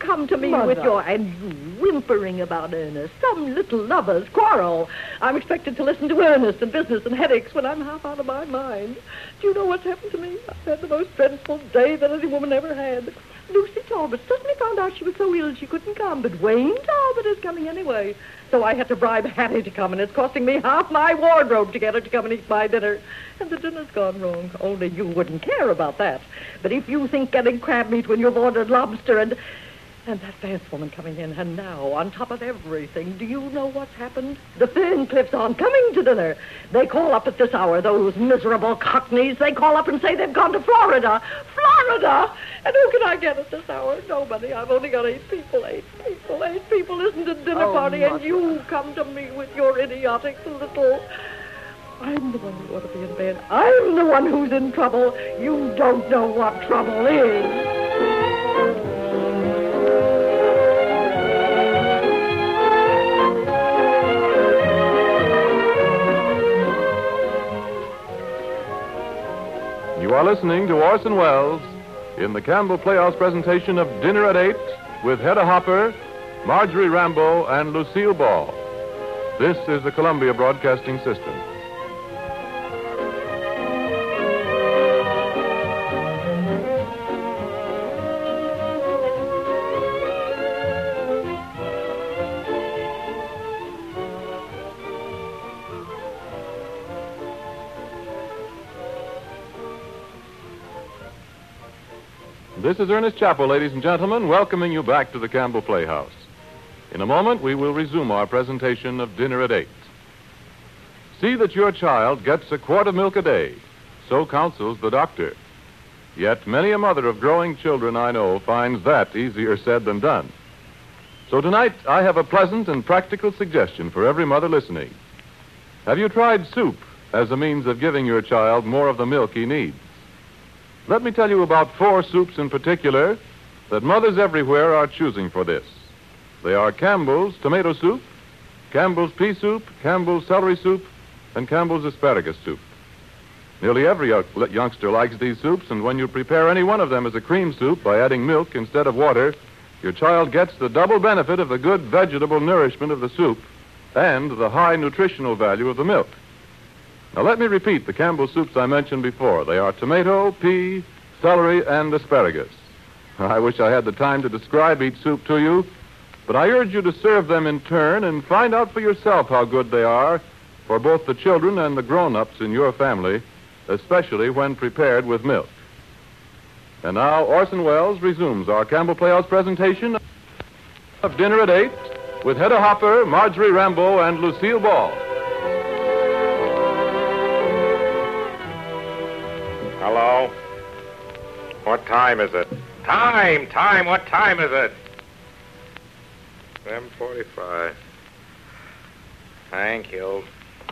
come to me Mother. with your... And you whimpering about Ernest. Some little lovers' quarrel. I'm expected to listen to Ernest and business and headaches when I'm half out of my mind. Do you know what's happened to me? I've had the most dreadful day that any woman ever had. Lucy Talbot suddenly found out she was so ill she couldn't come, but Wayne Talbot is coming anyway. So I had to bribe Hattie to come, and it's costing me half my wardrobe to get her to come and eat my dinner. And the dinner's gone wrong. Only you wouldn't care about that. But if you think getting crab meat when you've ordered lobster and that fast woman coming in, and now, on top of everything, do you know what's happened? The Ferncliffs aren't coming to dinner. They call up at this hour, those miserable cockneys. They call up and say they've gone to Florida. Florida! And who can I get at this hour? Nobody. I've only got 8 people. 8 people. 8 people isn't a dinner party, and you come to me with your idiotic little... I'm the one who ought to be in bed. I'm the one who's in trouble. You don't know what trouble is. You are listening to Orson Welles in the Campbell Playhouse presentation of Dinner at 8 with Hedda Hopper, Marjorie Rambeau, and Lucille Ball. This is the Columbia Broadcasting System. This is Ernest Chappell, ladies and gentlemen, welcoming you back to the Campbell Playhouse. In a moment, we will resume our presentation of Dinner at 8. See that your child gets a quart of milk a day. So counsels the doctor. Yet many a mother of growing children I know finds that easier said than done. So tonight, I have a pleasant and practical suggestion for every mother listening. Have you tried soup as a means of giving your child more of the milk he needs? Let me tell you about 4 soups in particular that mothers everywhere are choosing for this. They are Campbell's tomato soup, Campbell's pea soup, Campbell's celery soup, and Campbell's asparagus soup. Nearly every youngster likes these soups, and when you prepare any one of them as a cream soup by adding milk instead of water, your child gets the double benefit of the good vegetable nourishment of the soup and the high nutritional value of the milk. Now, let me repeat the Campbell soups I mentioned before. They are tomato, pea, celery, and asparagus. I wish I had the time to describe each soup to you, but I urge you to serve them in turn and find out for yourself how good they are for both the children and the grown-ups in your family, especially when prepared with milk. And now, Orson Welles resumes our Campbell Playhouse presentation of Dinner at 8 with Hedda Hopper, Marjorie Rambeau, and Lucille Ball. Hello? What time is it? Time! What time is it? 7:45. Thank you.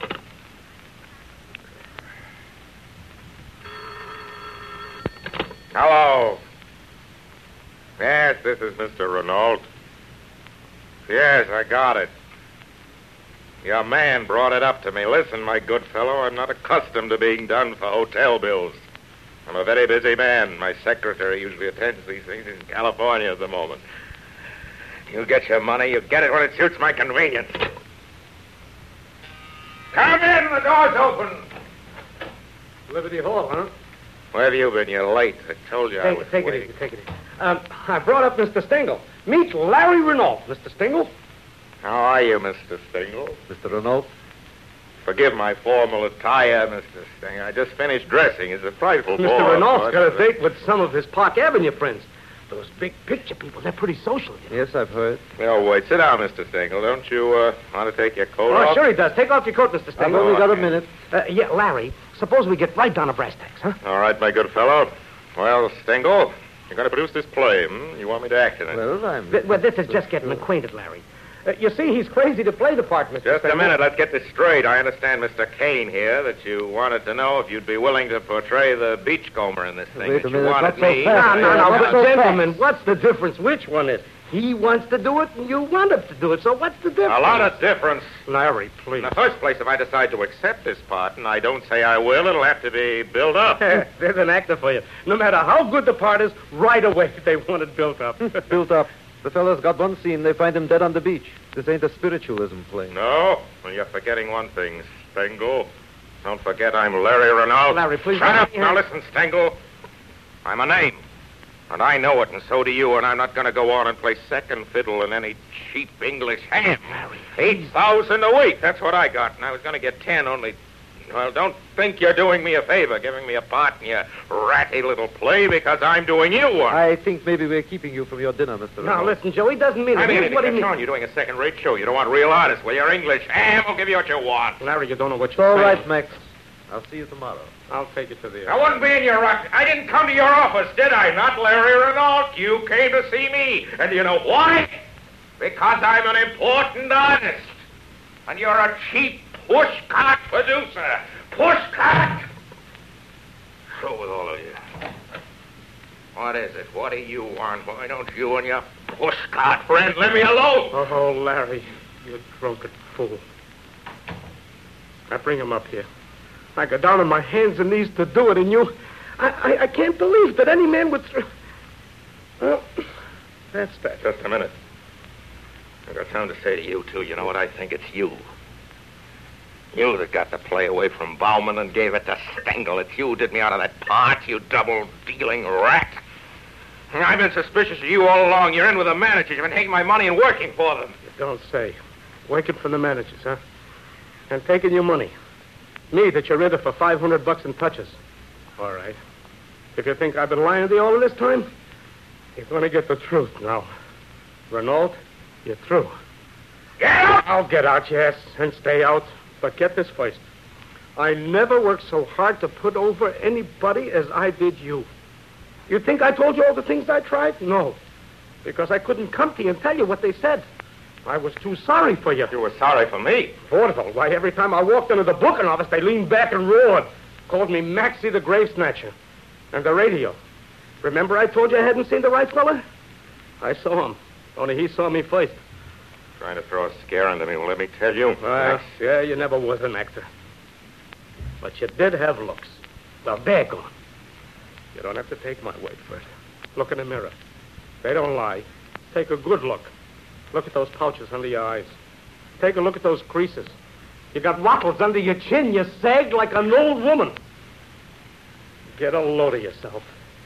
Hello? Yes, this is Mr. Renault. Yes, I got it. Your man brought it up to me. Listen, my good fellow, I'm not accustomed to being done for hotel bills. I'm a very busy man. My secretary usually attends these things in California at the moment. You get your money, you get it when it suits my convenience. Come in, the door's open. Liberty Hall, huh? Where have you been? You're late. I told you I was Take it waiting. easy, take it easy. I brought up Mr. Stengel. Meet Larry Renault, Mr. Stengel. How are you, Mr. Stengel? Mr. Renault? Forgive my formal attire, Mr. Stengel. I just finished dressing. It's a frightful bore. Mr. Renault's but- got a date with some of his Park Avenue friends. Those big picture people, they're pretty social. You know? Yes, I've heard. Well, wait. Sit down, Mr. Stengel. Don't you want to take your coat Oh, off? sure he does. Take off your coat, Mr. I've Stengel. only got a minute. Yeah, Larry, suppose we get right down to brass tacks, huh? All right, my good fellow. Well, Stengel, you're going to produce this play, You want me to act in it? Well, I'm... Well, this is just getting acquainted, Larry. You see, he's crazy to play the part, Mr. Just Stengel. a minute. Let's get this straight. I understand, Mr. Kane here, that you wanted to know if you'd be willing to portray the beachcomber in this thing. Wait a that minute, you wanted not so me. fast. No, What's but so gentlemen, what's the difference? Which one is? He wants to do it, and you want him to do it, so what's the difference? A lot of difference. Larry, please. In the first place, if I decide to accept this part, and I don't say I will, it'll have to be built up. There's an actor for you. No matter how good the part is, right away they want it built up. Built up. The fellas got one scene, they find him dead on the beach. This ain't a spiritualism play. No? Well, you're forgetting one thing, Stengel. Don't forget I'm Larry Renault. Larry, please. Shut up. Now listen, Stengel. I'm a name. And I know it, and so do you, and I'm not going to go on and play second fiddle in any cheap English ham. 8,000 a week, that's what I got, and I was going to get 10, only... Well, don't think you're doing me a favor, giving me a part in your ratty little play, because I'm doing you one. I think maybe we're keeping you from your dinner, Mr. Now, Renault. listen, Joe, he doesn't mean it. I mean, Here's what he means. you're doing a second-rate show. You don't want real artists. Well, you're English ham will give you what you want. Larry, you don't know what It's you're all saying. right, Max. I'll see you tomorrow. I'll take you to the... I wouldn't be in your ruck. I didn't come to your office, did I? Not Larry Renault. You came to see me. And do you know why? Because I'm an important artist. And you're a cheap pushcart producer. Pushcart! Through with all of you. What is it? What do you want? Why don't you and your pushcart friend leave me alone? Oh, Larry, you drunken fool. Now, bring him up here. I got down on my hands and knees to do it, and you... I can't believe that any man would... Well, that's that. Just a minute. I've got something to say to you, too. You know what I think? It's you. You that got the play away from Bauman and gave it to Stengel. It's you who did me out of that part, you double-dealing rat. I've been suspicious of you all along. You're in with the managers. You've been taking my money and working for them. You don't say. Working for the managers, huh? And taking your money. Me, that you're into for $500 in touches. All right. If you think I've been lying to you all this time, you're going to get the truth now. Renault, you're through. Get out! I'll get out, yes, and stay out. But get this first. I never worked so hard to put over anybody as I did you. You think I told you all the things I tried? No. Because I couldn't come to you and tell you what they said. I was too sorry for you. You were sorry for me. Vaudeville. Why, every time I walked into the booking office, they leaned back and roared. Called me Maxie the Grave Snatcher. And the radio. Remember I told you I hadn't seen the right fella? I saw him. Only he saw me first. Trying to throw a scare into me. Well, let me tell you. Yeah, you never was an actor. But you did have looks. Well, they're gone. You don't have to take my word for it. Look in the mirror. They don't lie. Take a good look. Look at those pouches under your eyes. Take a look at those creases. You got wattles under your chin. You sagged like an old woman. Get a load of yourself.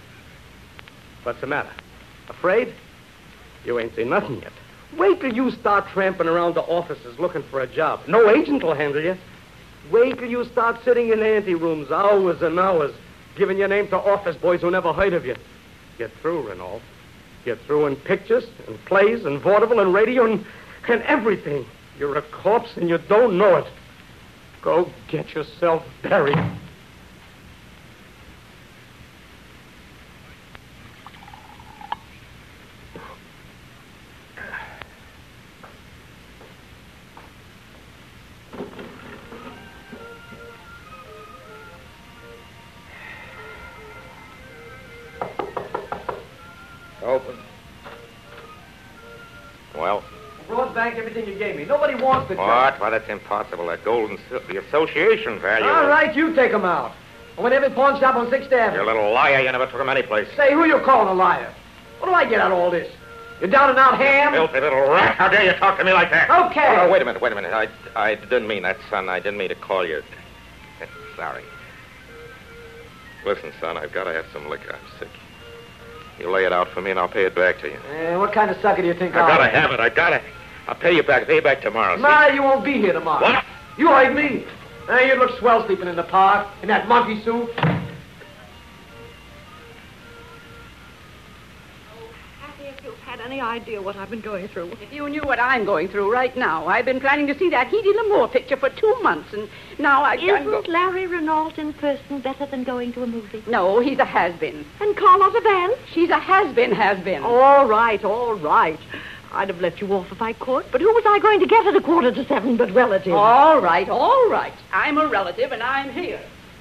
What's the matter? Afraid? You ain't seen nothing yet. Wait till you start tramping around the offices looking for a job. No agent will handle you. Wait till you start sitting in anterooms hours and hours, giving your name to office boys who never heard of you. You're through, Renault. You're through in pictures and plays and vaudeville and radio and everything. You're a corpse and you don't know it. Go get yourself buried. Open. Well? Brought back everything you gave me. Nobody wants the What? Why, that's impossible. That gold and silver, the association value. All right, you take them out. I went every pawn shop on 6th Avenue. You little liar. You never took him anyplace. Say, who you calling a liar? What do I get out of all this? You down and out ham? Filthy little rat. How dare you talk to me like that? Okay. Oh, wait a minute. I didn't mean that, son. I didn't mean to call you. Sorry. Listen, son, I've got to have some liquor. I'm sick. You lay it out for me, and I'll pay it back to you. What kind of sucker do you think I gotta have it. I gotta. I'll pay you back. Pay you back tomorrow. Ma, you won't be here tomorrow. What? You heard me. You look swell sleeping in the park in that monkey suit. Happy, if you've had any idea what I've been going through. If you knew what I'm going through right now, I've been planning to see that Hedy Lamour picture for 2 months, and now I can't go. Isn't Larry Renault in person better than going to a movie? No, he's a has-been. And Carlotta Vance? She's a has-been. All right. I'd have let you off if I could, but who was I going to get at 6:45 but relatives? All right. I'm a relative, and I'm here.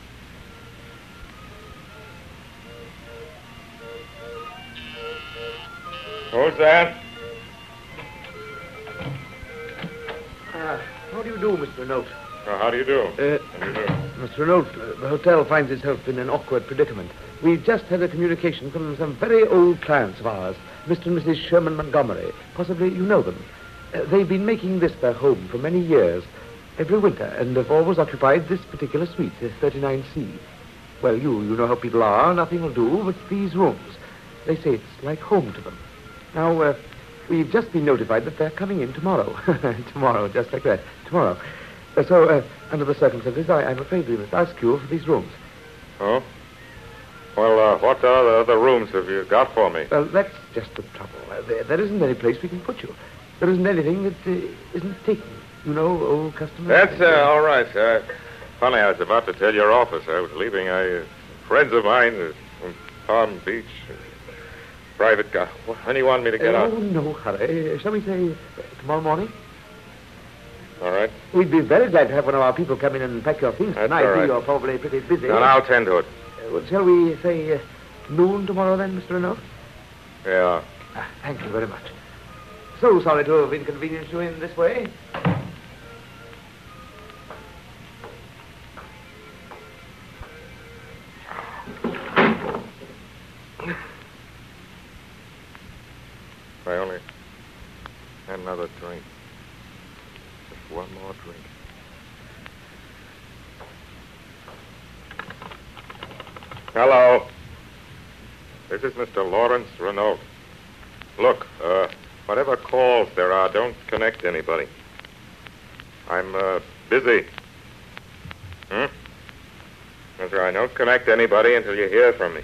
Who's that? How do you do, Mr. Note? Well, how do you do? Mr. Renault, the hotel finds itself in an awkward predicament. We've just had a communication from some very old clients of ours, Mr. and Mrs. Sherman Montgomery. Possibly you know them. They've been making this their home for many years, every winter, and have always occupied this particular suite, 39C. Well, you know how people are. Nothing will do but these rooms. They say it's like home to them. Now, we've just been notified that they're coming in tomorrow. Tomorrow, just like that. Tomorrow. So, under the circumstances, I'm afraid we must ask you for these rooms. Oh? Well, what other rooms have you got for me? Well, that's just the trouble. There isn't any place we can put you. There isn't anything that isn't taken. You know, old customers. That's all right. Funny, I was about to tell your office. I was leaving. Friends of mine from Palm Beach. Private guy. When do you want me to get out? Oh, no hurry. Shall we say tomorrow morning? All right. We'd be very glad to have one of our people come in and pack your things That's tonight. all right. You're probably pretty busy. No, I'll tend to it. Well, shall we say noon tomorrow then, Mr. Renault? Yeah. Thank you very much. So sorry to have inconvenienced you in this way. I only had another drink. Just one more drink. Hello. This is Mr. Lawrence Renault. Look, whatever calls there are, don't connect anybody. I'm busy. That's right. Don't connect anybody until you hear from me.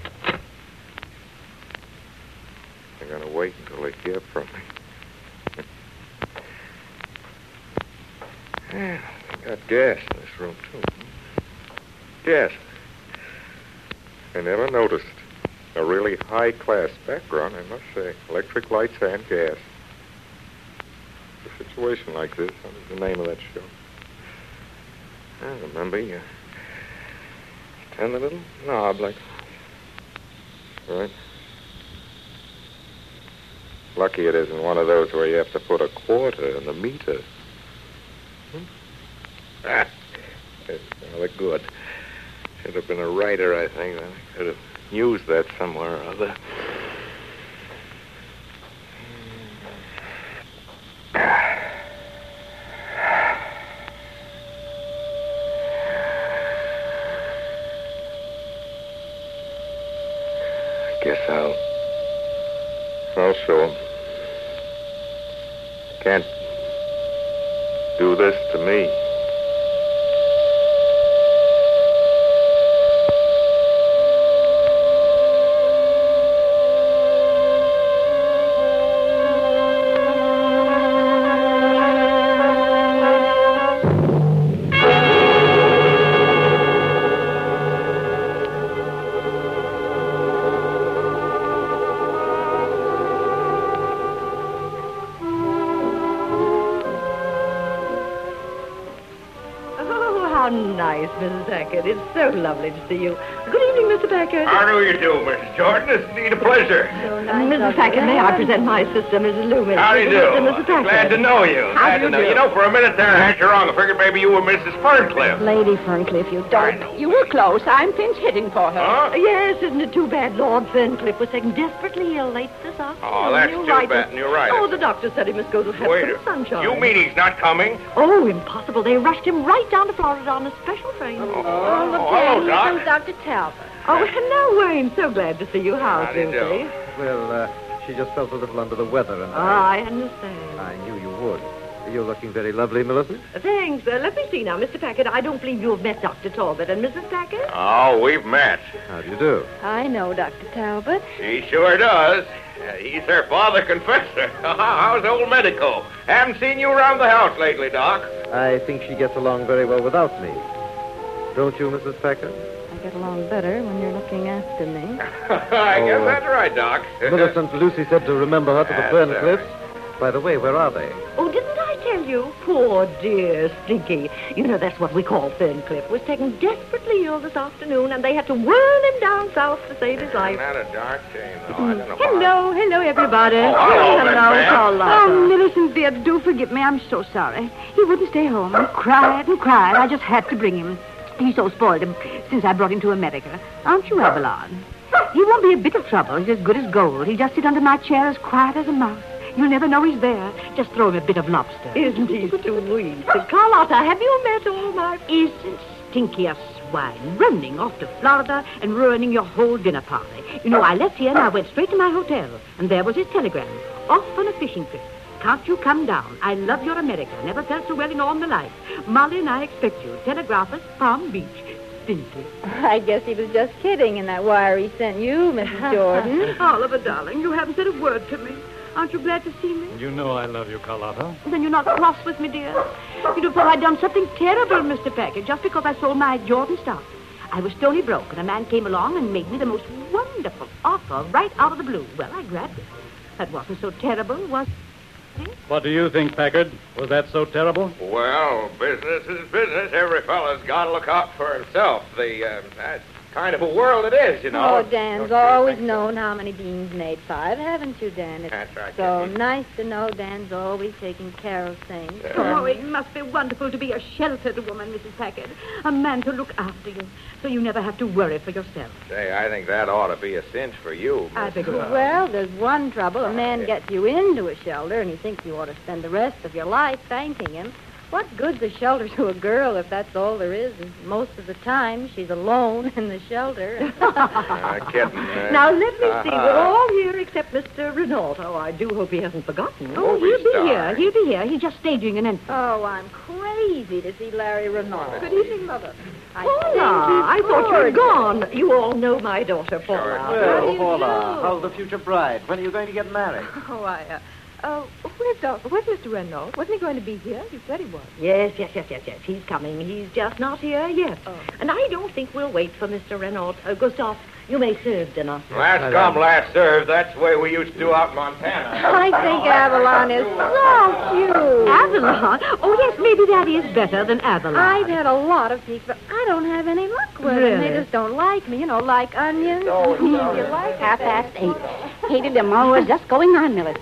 I'm going to wait until they hear from me. Yeah, I got gas in this room, too. Gas. I never noticed. A really high-class background, I must say. Electric lights and gas. A situation like this, what is the name of that show? I remember you turn the little knob like... Right. Lucky it isn't one of those where you have to put a quarter in the meter. That's rather good. Should have been a writer, I think. I could have used that somewhere or other. I guess I'll show him. Can't do this to me. Nice, Mrs. Packard. It's so lovely to see you. Good evening, Mr. Packard. How do you do, Mrs. Jordan? It's indeed a pleasure. Mrs. Packard, may I present my sister, Mrs. Loomis? How do you do? Mr. Packard. Glad to know you. How Glad do to you know do? you. know, for a minute there, I had you wrong. I figured maybe you were Mrs. Ferncliff. Lady Ferncliff, you I don't. know. You were close. I'm pinch hitting for her. Huh? Yes, isn't it too bad Lord Ferncliff was taken desperately ill late this afternoon? Oh, that's You're too right. bad. You're right. Oh, the doctor said he must go to have Wait some sunshine. You mean he's not coming? Oh, impossible. They rushed him right down to Florida on a special train. Oh, look, hello, here Doc. comes Dr. Talbot. Oh, hello, Wayne. So glad to see you. How's How do you Lucy? do? Well, she just felt a little under the weather, and I understand. I knew you would. You're looking very lovely, Millicent. Thanks. Let me see now, Mr. Packard. I don't believe you have met Dr. Talbot and Mrs. Packard. Oh, we've met. How do you do? I know Dr. Talbot. He sure does. He's her father confessor. How's old Medico? Haven't seen you around the house lately, Doc. I think she gets along very well without me. Don't you, Mrs. Packard? I get along better when you're looking after me. I guess that's right, Doc. Millicent, Lucy said to remember her to the That's Fern all Cliffs. By the way, where are they? Oh, didn't I tell tell you, poor dear Stinky. You know, that's what we call Ferncliff. Was taken desperately ill this afternoon, and they had to whirl him down south to save his life. Isn't that a dark shame, though? I don't know. Hello, everybody. hello, Miss Van. Carlotta. Oh, Millicent, dear, do forgive me. I'm so sorry. He wouldn't stay home and cried and cried. I just had to bring him. He's so spoiled since I brought him to America. Aren't you, Avalon? He won't be a bit of trouble. He's as good as gold. He'll just sit under my chair as quiet as a mouse. You'll never know he's there. Just throw him a bit of lobster. Isn't he sweet? Carlotta, have you met all my... Isn't Stinky a swine running off to Florida and ruining your whole dinner party? You know, I left here and I went straight to my hotel, and there was his telegram. Off on a fishing trip. Can't you come down? I love your America. Never felt so well in all my life. Molly and I expect you. Telegraph us, Palm Beach. Stinky. I guess he was just kidding in that wire he sent you, Mrs. Jordan. Oliver, darling, you haven't said a word to me. Aren't you glad to see me? You know I love you, Carlotta. Then you're not cross with me, dear. You'd have thought I'd done something terrible, Mr. Packard, just because I sold my Jordan stock. I was stony broke, and a man came along and made me the most wonderful offer right out of the blue. Well, I grabbed it. That wasn't so terrible, was it? What do you think, Packard? Was that so terrible? Well, business is business. Every fella's got to look out for himself. That's kind of a world it is, you know. Oh, Dan's always known how many beans made 5, haven't you, Dan? It's That's right, so Kitty. nice to know Dan's always taking care of things. Oh, it must be wonderful to be a sheltered woman, Mrs. Packard. A man to look after you, so you never have to worry for yourself. Say, I think that ought to be a cinch for you. I think it will. Well, there's one trouble. A man gets you into a shelter, and he thinks you ought to spend the rest of your life thanking him. What good's a shelter to a girl if that's all there is? And most of the time, she's alone in the shelter. Kidding. Now, let me see. We're all here except Mr. Renault. Oh, I do hope he hasn't forgotten. Oh, Movie he'll be star. here. He'll be here. He's just staging an entrance. Oh, I'm crazy to see Larry Renault. Good evening, Mother. Paula, I thought you were gone. You all know my daughter, Paula. Well, Paula, how's the future bride? When are you going to get married? Where's Mr. Renault? Wasn't he going to be here? You said he was. Yes. He's coming. He's just not here yet. Oh. And I don't think we'll wait for Mr. Renault. Gustav, you may serve dinner. Last come, last served. That's the way we used to do out in Montana. I think Avalon is so cute. Avalon? Oh, yes, maybe that is better than Avalon. I've had a lot of peaks, but I don't have any luck with them. They just don't like me, like onions. You like 8:30. Hated them all. We're just going on, Millicent.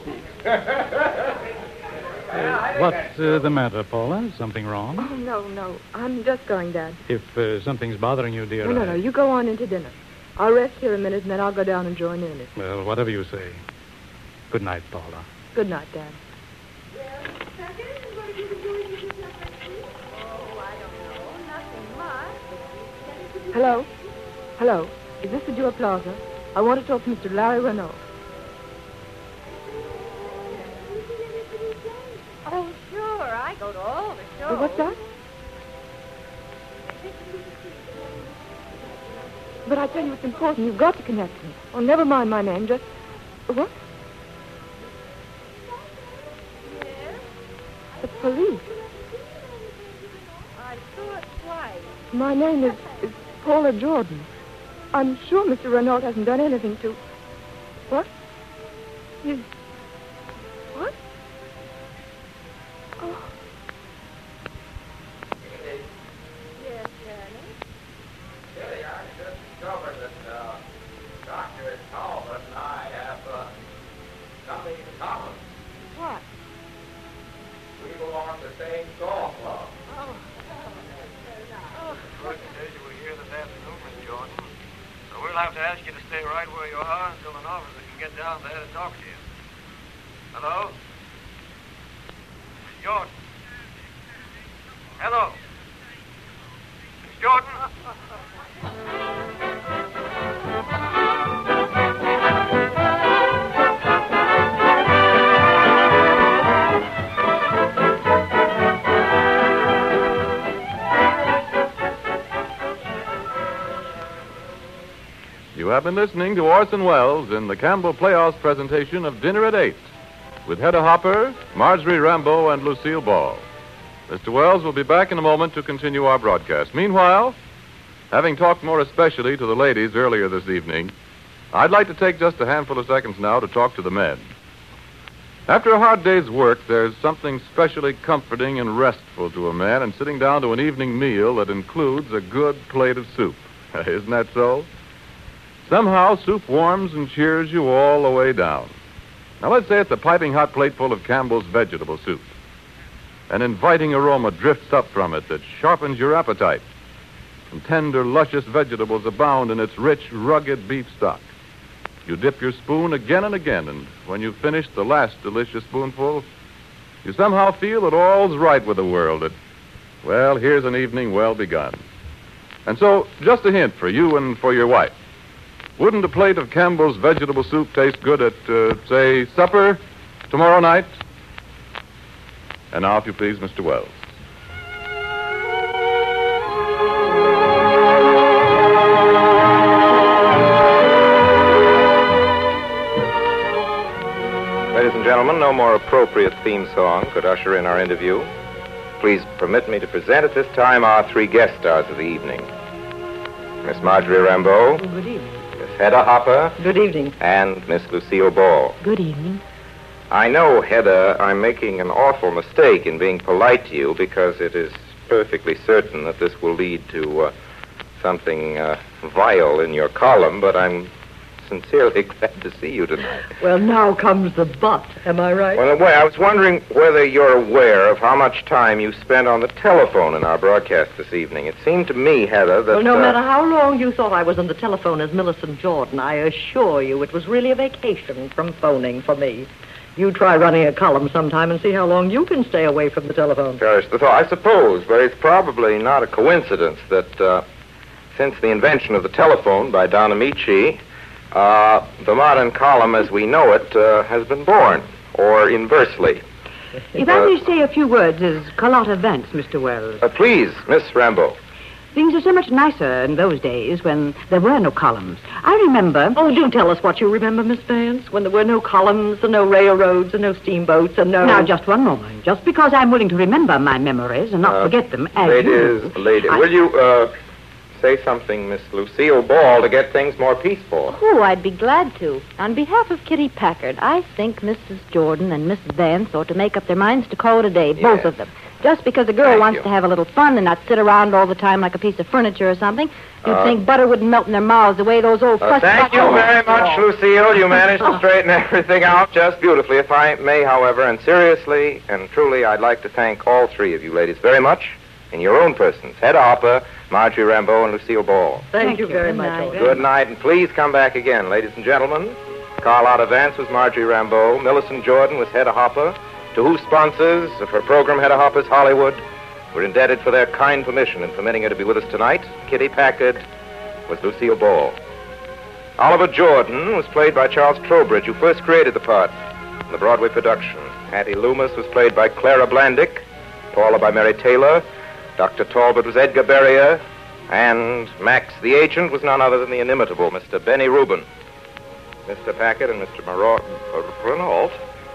What's the matter, Paula? Something wrong? Oh, no. I'm just going, Dad. If something's bothering you, dear. No. You go on into dinner. I'll rest here a minute, and then I'll go down and join in. Well, whatever you say. Good night, Paula. Good night, Dad. Hello. Is this the Jewel Plaza? I want to talk to Mr. Larry Renault. Oh, sure. I go to all the shows. What's that? But I tell you, it's important. You've got to connect me. Oh, never mind my name. Just... What? Yes? The police. I saw it twice. My name is Paula Jordan. I'm sure Mr. Renault hasn't done anything to... What? What? Oh. Yes, Danny. Billy, I just discovered that Dr. Talbot and I have something in common. What? We belong to the same golf club. Oh. Good to say you were here this afternoon, Miss Jordan. So we'll have to ask you to stay right where you are until an officer can get down there to talk to you. Hello? Miss Jordan? Hello? Miss Jordan? You have been listening to Orson Welles in the Campbell Playhouse presentation of Dinner at 8 with Hedda Hopper, Marjorie Rambeau, and Lucille Ball. Mr. Welles will be back in a moment to continue our broadcast. Meanwhile, having talked more especially to the ladies earlier this evening, I'd like to take just a handful of seconds now to talk to the men. After a hard day's work, there's something specially comforting and restful to a man in sitting down to an evening meal that includes a good plate of soup. Isn't that so? Somehow, soup warms and cheers you all the way down. Now, let's say it's a piping hot plateful of Campbell's vegetable soup. An inviting aroma drifts up from it that sharpens your appetite. And tender, luscious vegetables abound in its rich, rugged beef stock. You dip your spoon again and again, and when you've finished the last delicious spoonful, you somehow feel that all's right with the world. Well, here's an evening well begun. And so, just a hint for you and for your wife. Wouldn't a plate of Campbell's vegetable soup taste good at, say, supper tomorrow night? And now, if you please, Mr. Wells. Ladies and gentlemen, no more appropriate theme song could usher in our interview. Please permit me to present at this time our three guest stars of the evening. Miss Marjorie Rambeau. Good evening. Miss Hedda Hopper. Good evening. And Miss Lucille Ball. Good evening. I know, Hedda, I'm making an awful mistake in being polite to you because it is perfectly certain that this will lead to something vile in your column, but I'm sincerely glad to see you tonight. Well, now comes the but. Am I right? Well, I was wondering whether you're aware of how much time you spent on the telephone in our broadcast this evening. It seemed to me, Heather, that... Well, no matter how long you thought I was on the telephone as Millicent Jordan, I assure you it was really a vacation from phoning for me. You try running a column sometime and see how long you can stay away from the telephone. Perish the thought, I suppose, but it's probably not a coincidence that since the invention of the telephone by Don Amici, the modern column as we know it has been born, or inversely. If I may say a few words as Carlotta Vance, Mr. Wells. Please, Miss Rambeau. Things are so much nicer in those days when there were no columns. I remember... Oh, do tell us what you remember, Miss Vance, when there were no columns and no railroads and no steamboats and no... Now, just one moment. Just because I'm willing to remember my memories and not forget them, as Lady, will you, say something, Miss Lucille Ball, to get things more peaceful? Oh, I'd be glad to. On behalf of Kitty Packard, I think Mrs. Jordan and Mrs. Vance ought to make up their minds to call it a day, both of them. Just because a girl wants to have a little fun and not sit around all the time like a piece of furniture or something, you'd think butter wouldn't melt in their mouths the way those old fuss... Thank you very much, Lucille. You managed to straighten everything out just beautifully. If I may, however, and seriously and truly, I'd like to thank all three of you ladies very much in your own persons. Hedda Hopper, Marjorie Rambeau, and Lucille Ball. Thank you very much. Good night, and please come back again, ladies and gentlemen. Carlotta Vance was Marjorie Rambeau. Millicent Jordan was Hedda Hopper. To whose sponsors of her program, Hedda Hopper's Hollywood, we're indebted for their kind permission in permitting her to be with us tonight. Kitty Packard was Lucille Ball. Oliver Jordan was played by Charles Trowbridge, who first created the part in the Broadway production. Hattie Loomis was played by Clara Blandick, Paula by Mary Taylor, Dr. Talbot was Edgar Berrier, and Max the Agent was none other than the inimitable Mr. Benny Rubin. Mr. Packard and Mr. Renault,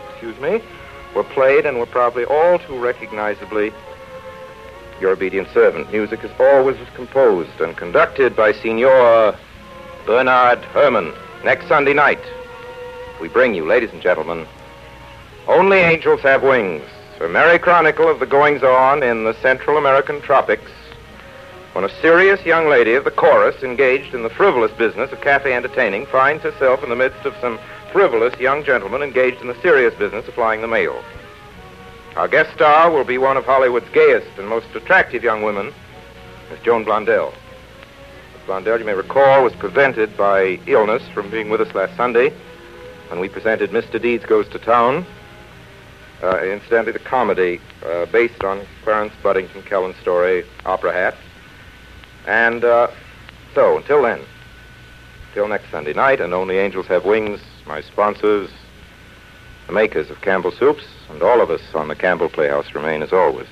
were played and were probably all too recognizably your obedient servant. Music is always composed and conducted by Signor Bernard Herrmann. Next Sunday night, we bring you, ladies and gentlemen, Only Angels Have Wings, a merry chronicle of the goings-on in the Central American tropics, when a serious young lady of the chorus engaged in the frivolous business of cafe entertaining finds herself in the midst of some frivolous young gentlemen engaged in the serious business of flying the mail. Our guest star will be one of Hollywood's gayest and most attractive young women, Miss Joan Blondell. Miss Blondell, you may recall, was prevented by illness from being with us last Sunday when we presented Mr. Deeds Goes to Town, incidentally the comedy based on Clarence Buddington Kellen's story, Opera Hat. And so, until then, till next Sunday night, and Only Angels Have Wings, my sponsors, the makers of Campbell Soups, and all of us on the Campbell Playhouse remain, as always,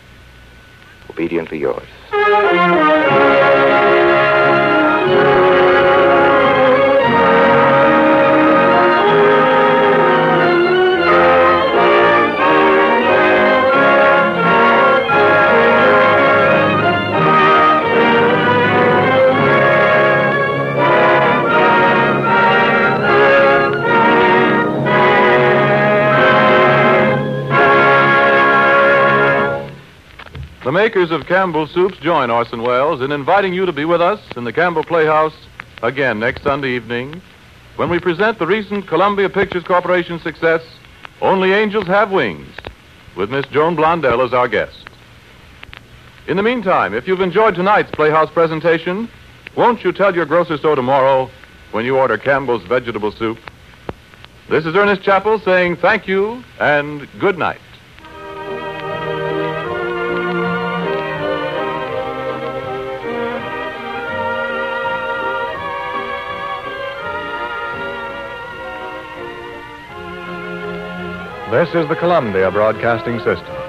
obediently yours. The makers of Campbell Soups join Orson Welles in inviting you to be with us in the Campbell Playhouse again next Sunday evening when we present the recent Columbia Pictures Corporation success, Only Angels Have Wings, with Miss Joan Blondell as our guest. In the meantime, if you've enjoyed tonight's Playhouse presentation, won't you tell your grocer so tomorrow when you order Campbell's vegetable soup? This is Ernest Chappell saying thank you and good night. This is the Columbia Broadcasting System.